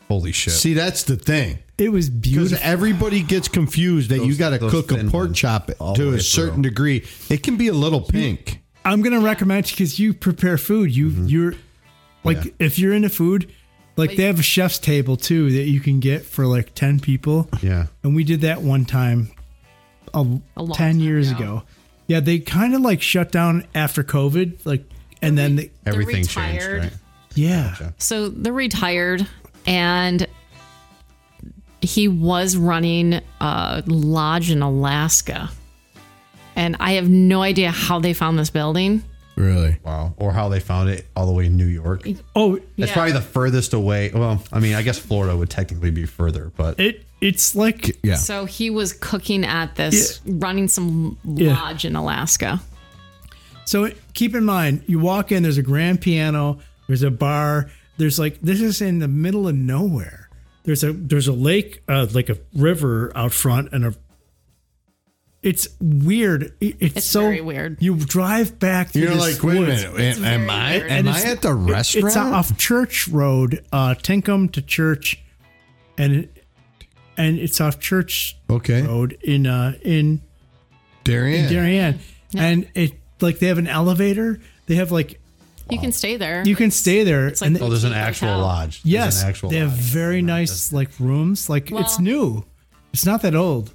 A: Holy shit.
C: See, that's the thing.
B: It was
C: Because
B: beautiful.
C: everybody gets confused that you
A: Those-
C: got to
A: those
C: cook a
A: thin
C: pork
A: ones
C: chop
A: all the
C: to
A: way
C: a certain
A: through.
C: degree. It can be a little pink.
B: I'm gonna recommend because you prepare food. You
A: Mm-hmm.
B: you're like
C: Yeah.
B: if you're into food, like they have a chef's table too that you can get for like ten people.
A: Yeah.
B: And we did that one time, a,
D: A long
B: ten
D: time
B: years
D: ago.
B: ago. Yeah, they kind of like shut down after COVID, like, and then they,
D: They're
A: Everything changed,
D: retired.
A: right?
B: yeah,
D: So they're retired, and he was running a lodge in Alaska. And I have no idea how they found this building.
C: Really?
A: Wow. Or how they found it all the way in New York.
B: oh,
A: That's
D: Yeah.
A: probably the furthest away. Well, I mean, I guess Florida would technically be further, but
B: it it's like
C: Yeah.
D: So he was cooking at this, running some
B: Yeah.
D: lodge in Alaska.
B: so. Keep in mind, you walk in. There's a grand piano. There's a bar. There's like this is in the middle of nowhere. There's a there's a lake, uh, like a river out front, and a. It's weird. It- It's,
D: It's
B: so
D: very weird.
B: You drive back through
C: You're
B: this
C: like, wait a
B: woods.
C: minute.
D: It's
C: Am, am
D: very
C: I
D: weird.
C: am
B: And
C: I
B: it's-
C: at the restaurant?
B: It's off Church Road, uh, Tinkham to Church, and it, and it's off Church
C: Okay.
B: Road in uh, in
C: Darien.
B: Darien, and it like they have an elevator. They have like
D: You can stay there.
B: you can stay there,
D: It's like
B: and
D: the-
A: oh, there's an
D: Boutique
A: actual
D: hotel.
A: lodge. There's
B: yes,
A: an actual
B: they have
A: lodge.
B: very nice like rooms. Like it's
D: Well-
B: new. It's not that old.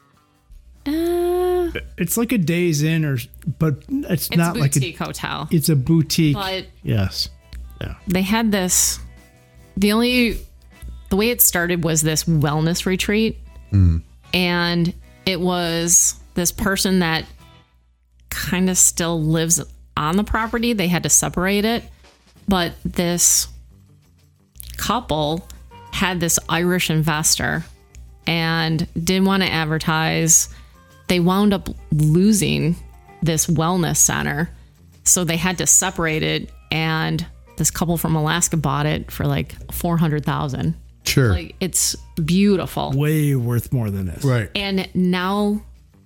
D: Uh,
B: It's like a Days Inn, or but it's,
D: it's
B: not
D: a
B: like a.
D: boutique hotel.
B: It's a boutique.
D: But
B: Yes.
D: they had this. The only the way it started was this wellness retreat, and it was this person that kind of still lives on the property. They had to separate it, but this couple had this Irish investor and didn't want to advertise. They wound up losing this wellness center, so they had to separate it, and this couple from Alaska bought it for like four hundred thousand.
C: Sure.
D: Like, it's beautiful.
B: Way worth more than this.
C: right.
D: And now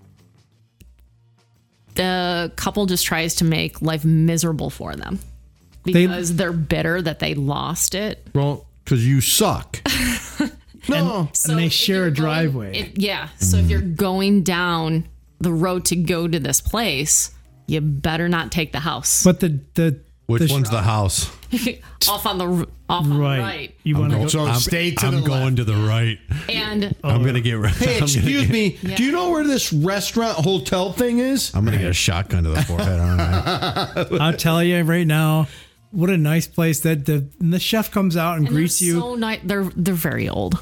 D: the couple just tries to make life miserable for them because they, are bitter that they lost it.
C: Well, because you suck. no.
D: So
B: and they
D: if
B: share
D: you're
B: a
D: going-
B: driveway.
D: if- yeah. So if you're going down the road to go to this place, you better not take the house.
B: But the the
A: Which
B: the,
A: one's the house?
D: off on the off on
B: right.
D: the right.
B: You want to go?
C: So
A: I'm,
C: stay to
A: I'm
C: the
A: going
C: left.
A: to the right.
D: And
A: I'm gonna get.
C: Hey,
A: I'm gonna
C: excuse
A: get-
C: me. Do you know where this restaurant hotel thing is?
A: I'm gonna get a shotgun to the forehead. Aren't I?
B: I'll tell you right now, what a nice place that the and the chef comes out and,
D: and
B: greets
D: they're
B: you.
D: so nice. They're they're very old.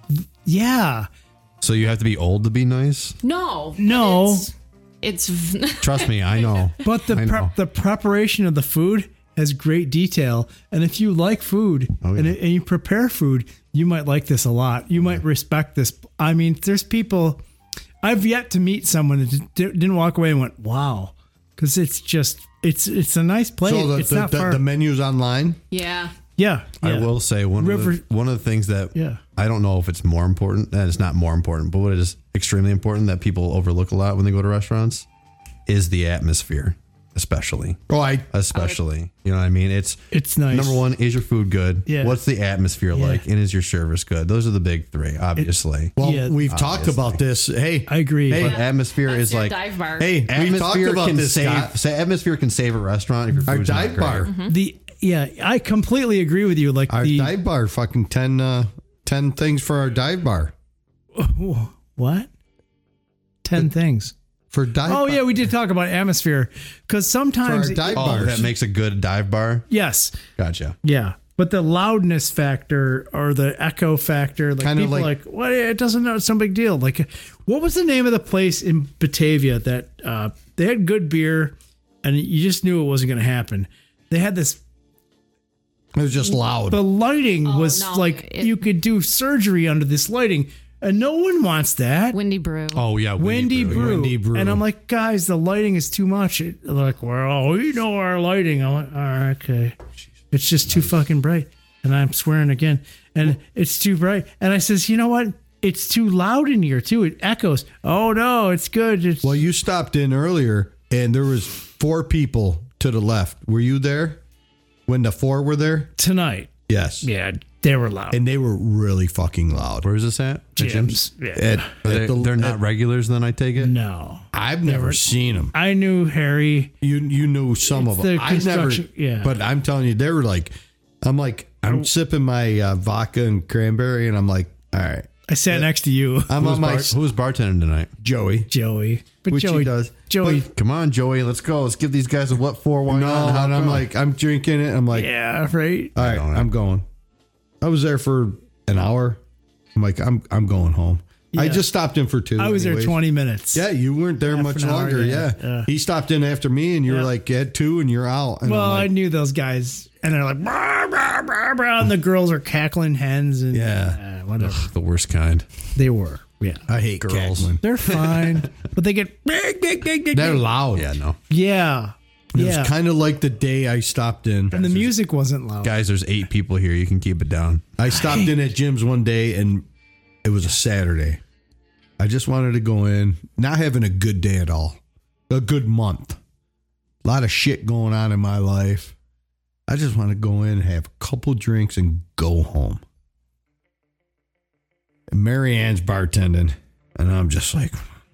B: Yeah.
A: So you have to be old to be nice.
D: No,
B: No.
D: It's, it's
A: Trust me, I know.
B: But the
A: I know.
B: prep, the preparation of the food has great detail, and if you like food
A: Oh, yeah.
B: and, and you prepare food, you might like this a lot. You might respect this. I mean, there's people. I've yet to meet someone that d- didn't walk away and went, "Wow," because it's just it's it's a nice place.
C: So the,
B: it's
C: the,
B: not
C: the,
B: far.
C: the menu's online.
D: yeah.
B: yeah,
A: I
B: yeah.
A: will say one
B: River-
A: of the, one of the things that
B: Yeah.
A: I don't know if it's more important, and it's not more important, but what is extremely important that people overlook a lot when they go to restaurants is the atmosphere, especially.
C: Oh, I
A: Especially, you know what I mean? It's
B: It's nice.
A: number one, is your food good?
B: Yeah.
A: What's the atmosphere
B: Yeah.
A: like? And is your service good? Those are the big three, obviously.
C: well,
B: Yeah,
C: we've talked about this. Hey,
B: I agree.
C: Hey,
B: but
A: atmosphere
D: That's
A: is
D: your
A: like
D: dive bar.
C: hey, we've talked
A: atmosphere
C: about
A: can
C: this.
A: save.
C: Scott.
A: Say atmosphere can save a restaurant if your
C: Our
A: food's
C: dive
A: not great.
C: bar,
D: Mm-hmm.
B: the yeah, I completely agree with you. Like
C: our
B: the
C: dive bar, fucking ten, uh, ten things for our dive bar
B: what? Ten things.
C: for dive.
B: Oh
C: bar.
B: yeah, we did talk about atmosphere because
C: for
B: sometimes
C: our dive
A: Oh,
C: bars.
A: that makes a good dive bar.
B: yes,
A: Gotcha.
B: yeah, but the loudness factor or the echo factor, like
C: Kinda
B: people are
C: like-
B: like, what? It doesn't know. It's no big deal. Like, what was the name of the place in Batavia that uh, they had good beer, and you just knew it wasn't going to happen. They had this.
C: It was just loud.
B: The lighting was
D: no,
B: like
D: it-
B: you could do surgery under this lighting, and no one wants that.
D: Windy Brew.
A: Oh yeah,
B: Windy brew.
C: Windy Brew.
B: And I'm like, guys, the lighting is too much. It, they're like, well, we know our lighting. I'm like, all right, okay. It's just too fucking bright. And I'm swearing again. And it's too bright. And I says, you know what? It's too loud in here too. It echoes. Oh no, it's good. It's
C: Well, you stopped in earlier, and there was four people to the left. Were you there when the four were there?
B: tonight.
C: Yes.
B: Yeah. They were loud.
C: and they were really fucking loud.
A: Where's this at? The
B: Gyms. Yeah.
C: At-
A: Are
C: at
A: they,
C: the-
A: they're not
C: at-
A: regulars, then I take it.
B: No.
C: I've never
B: were-
C: seen them.
B: I knew Harry.
C: You you knew some
B: It's
C: of them.
B: the
C: I never.
B: construction- yeah.
C: But I'm telling you, they were like, I'm like, I'm sipping my uh, vodka and cranberry, and I'm like, all right,
B: I sat next to you,
C: I'm
A: Who's,
C: on my
A: bar- who's bartending tonight?
C: Joey.
B: Joey. But
C: Which he
B: Joey
C: does.
B: Joey.
A: Come on, Joey, let's go. Let's give these guys a what for, why
C: No,
A: not, how
C: and I'm
A: come?
C: like, I'm drinking it. I'm like,
B: yeah, right.
C: all right,
A: don't know.
C: I'm going. I was there for an hour. I'm like, I'm I'm going home. I
B: Yeah.
C: just stopped in for two.
B: I was
C: anyways.
B: there twenty minutes.
C: Yeah, you weren't there
B: Half
C: much
B: an hour,
C: longer.
B: yeah.
C: Yeah.
B: Yeah.
C: He stopped in after me, and you were
B: Yeah.
C: like, at two, and you're out. And
B: Well,
C: I'm
B: I
C: like,
B: knew those guys, and they're like, "Brah, brah, brah, brah," and the girls are cackling hens, and
C: Yeah.
B: uh, whatever
A: The worst kind.
B: they were. Yeah,
C: I hate
A: Girls.
C: cackling.
B: they're fine, but they get big, big, big, big.
C: They're loud.
A: Yeah, no.
B: Yeah,
C: It
B: yeah.
C: was kind of like the day I stopped in.
B: And the music wasn't loud.
A: Guys, there's eight people here. You can keep it down.
C: I stopped in at Jim's one day, and it was a Saturday. I just wanted to go in, not having a good day at all. A good month. A lot of shit going on in my life. I just want to go in, have a couple drinks, and go home. And Mary Ann's bartending, and I'm just like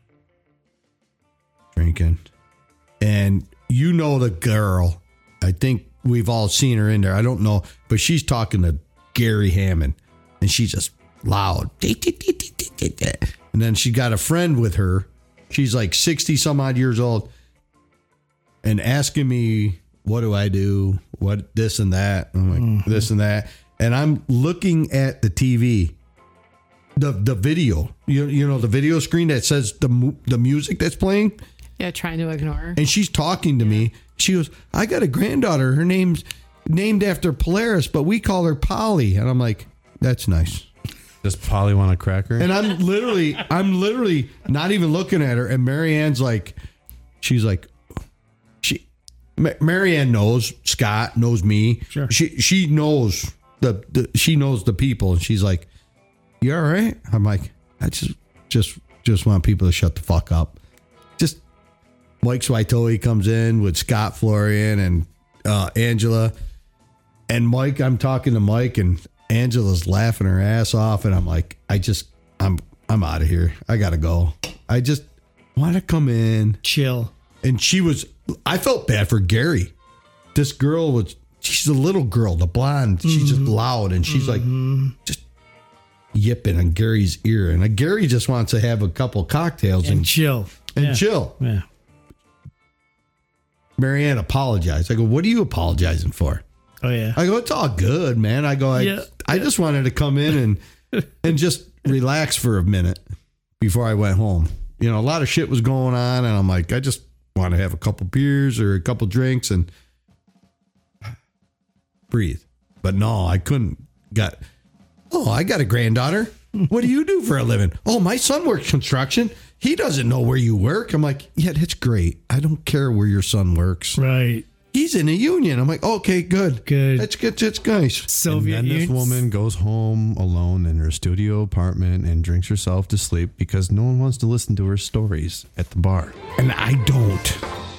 C: drinking. And you know the girl. I think we've all seen her in there. I don't know, but she's talking to Gary Hammond, and she's just loud. And then she got a friend with her. She's like sixty some odd years old, and asking me, what do I do? What this and that? I'm like,
B: Mm-hmm.
C: this and that. And I'm looking at the T V, the the video, you, you know, the video screen that says the mu- the music that's playing.
D: Yeah, trying to ignore.
C: And she's talking to me. She goes, I got a granddaughter. Her name's named after Polaris, but we call her Polly. And I'm like, that's nice.
A: Does Polly want a cracker?
C: And I'm literally, I'm literally not even looking at her. And Mary Ann's like, she's like, she, Ma- Mary Ann knows Scott, knows me.
B: Sure.
C: She she knows the, the she knows the people, and she's like, you all right? I'm like, I just just just want people to shut the fuck up. Just Mike Swaitoli comes in with Scott Florian and uh, Angela, and Mike. I'm talking to Mike, and Angela's laughing her ass off, and I'm like, I just, I'm, I'm out of here. I gotta go. I just want to come in,
B: Chill.
C: and she was. I felt bad for Gary. This girl was. She's a little girl, the blonde. She's just loud, and she's like, just yipping on Gary's ear, and Gary just wants to have a couple cocktails
B: And
C: and
B: chill.
C: and
B: Yeah.
C: chill.
B: Yeah.
C: Marianne apologized. I go, what are you apologizing for?
B: Oh yeah.
C: I go, it's all good, man. I go, I,
B: Yeah.
C: I just wanted to come in and and just relax for a minute before I went home. You know, a lot of shit was going on, and I'm like, I just want to have a couple beers or a couple drinks and breathe. But no, I couldn't. Got oh, I got a granddaughter. What do you do for a living? Oh, my son works construction. He doesn't know where you work. I'm like, yeah, that's great. I don't care where your son works.
B: Right.
C: He's in a union. I'm like, okay, good.
B: Good.
C: That's good. That's nice.
A: and
B: Soviet
A: then this
B: Union.
A: woman goes home alone in her studio apartment and drinks herself to sleep because no one wants to listen to her stories at the bar.
C: And I don't.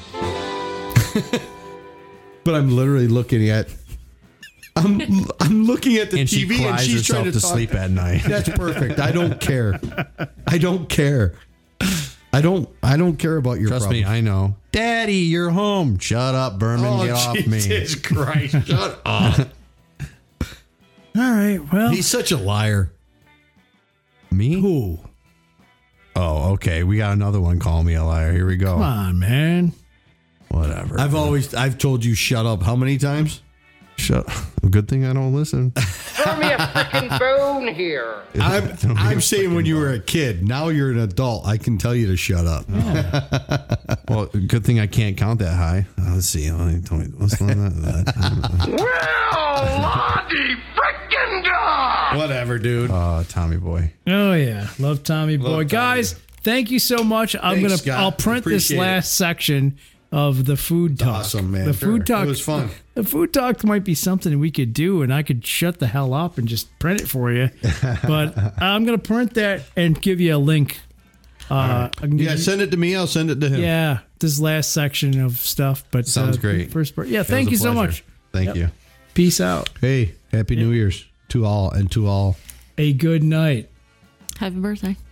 C: But I'm literally looking at I'm I'm looking at the
A: And
C: T
A: she
C: V, and
A: cries
C: she's
A: herself
C: trying
A: to,
C: to, talk.
A: sleep at night.
C: That's perfect. I don't care. I don't care. I don't I don't care about your
A: Trust me,
C: problems.
A: I know. Daddy, you're home. Shut up, Berman.
C: Oh,
A: Get off me.
C: Jesus Christ. Shut up.
B: All right. Well,
C: He's such a liar.
A: Me?
B: who?
A: Oh, okay. We got another one calling me a liar. Here we go.
B: Come on, man.
A: Whatever.
C: I've always I've told you shut up how many times?
A: Shut. Good thing I don't listen.
E: Throw me a freaking bone here.
C: I'm I'm saying when you were a kid. Now you're an adult. I can tell you to shut up.
A: Well, good thing I can't count that high. Uh, let's see. Let me tell me what's going on.
E: Well, Lottie freaking dog.
C: Whatever, dude.
A: Uh, Tommy boy.
B: Oh yeah, love Tommy boy.
C: Tommy.
B: Guys, thank you so much. I'm
C: Thanks,
B: gonna
C: Scott.
B: I'll print this
C: Appreciate it.
B: last section of the food talk.
C: Awesome, man.
B: The
C: Sure.
B: food talk
C: It was fun.
B: The food talk might be something we could do, and I could shut the hell up and just print it for you. But I'm gonna print that and give you a link. Uh, I can give
C: Yeah,
B: you-
C: send it to me. I'll send it to him.
B: yeah, this last section of stuff. But
A: Sounds
B: uh,
A: great.
B: First part. Yeah,
A: It
B: thank you
A: was a
B: so
A: pleasure.
B: much.
A: Thank
B: Yep.
A: you.
B: Peace out.
C: Hey, Happy New Year's. To all and to all.
B: A good night.
D: Happy birthday.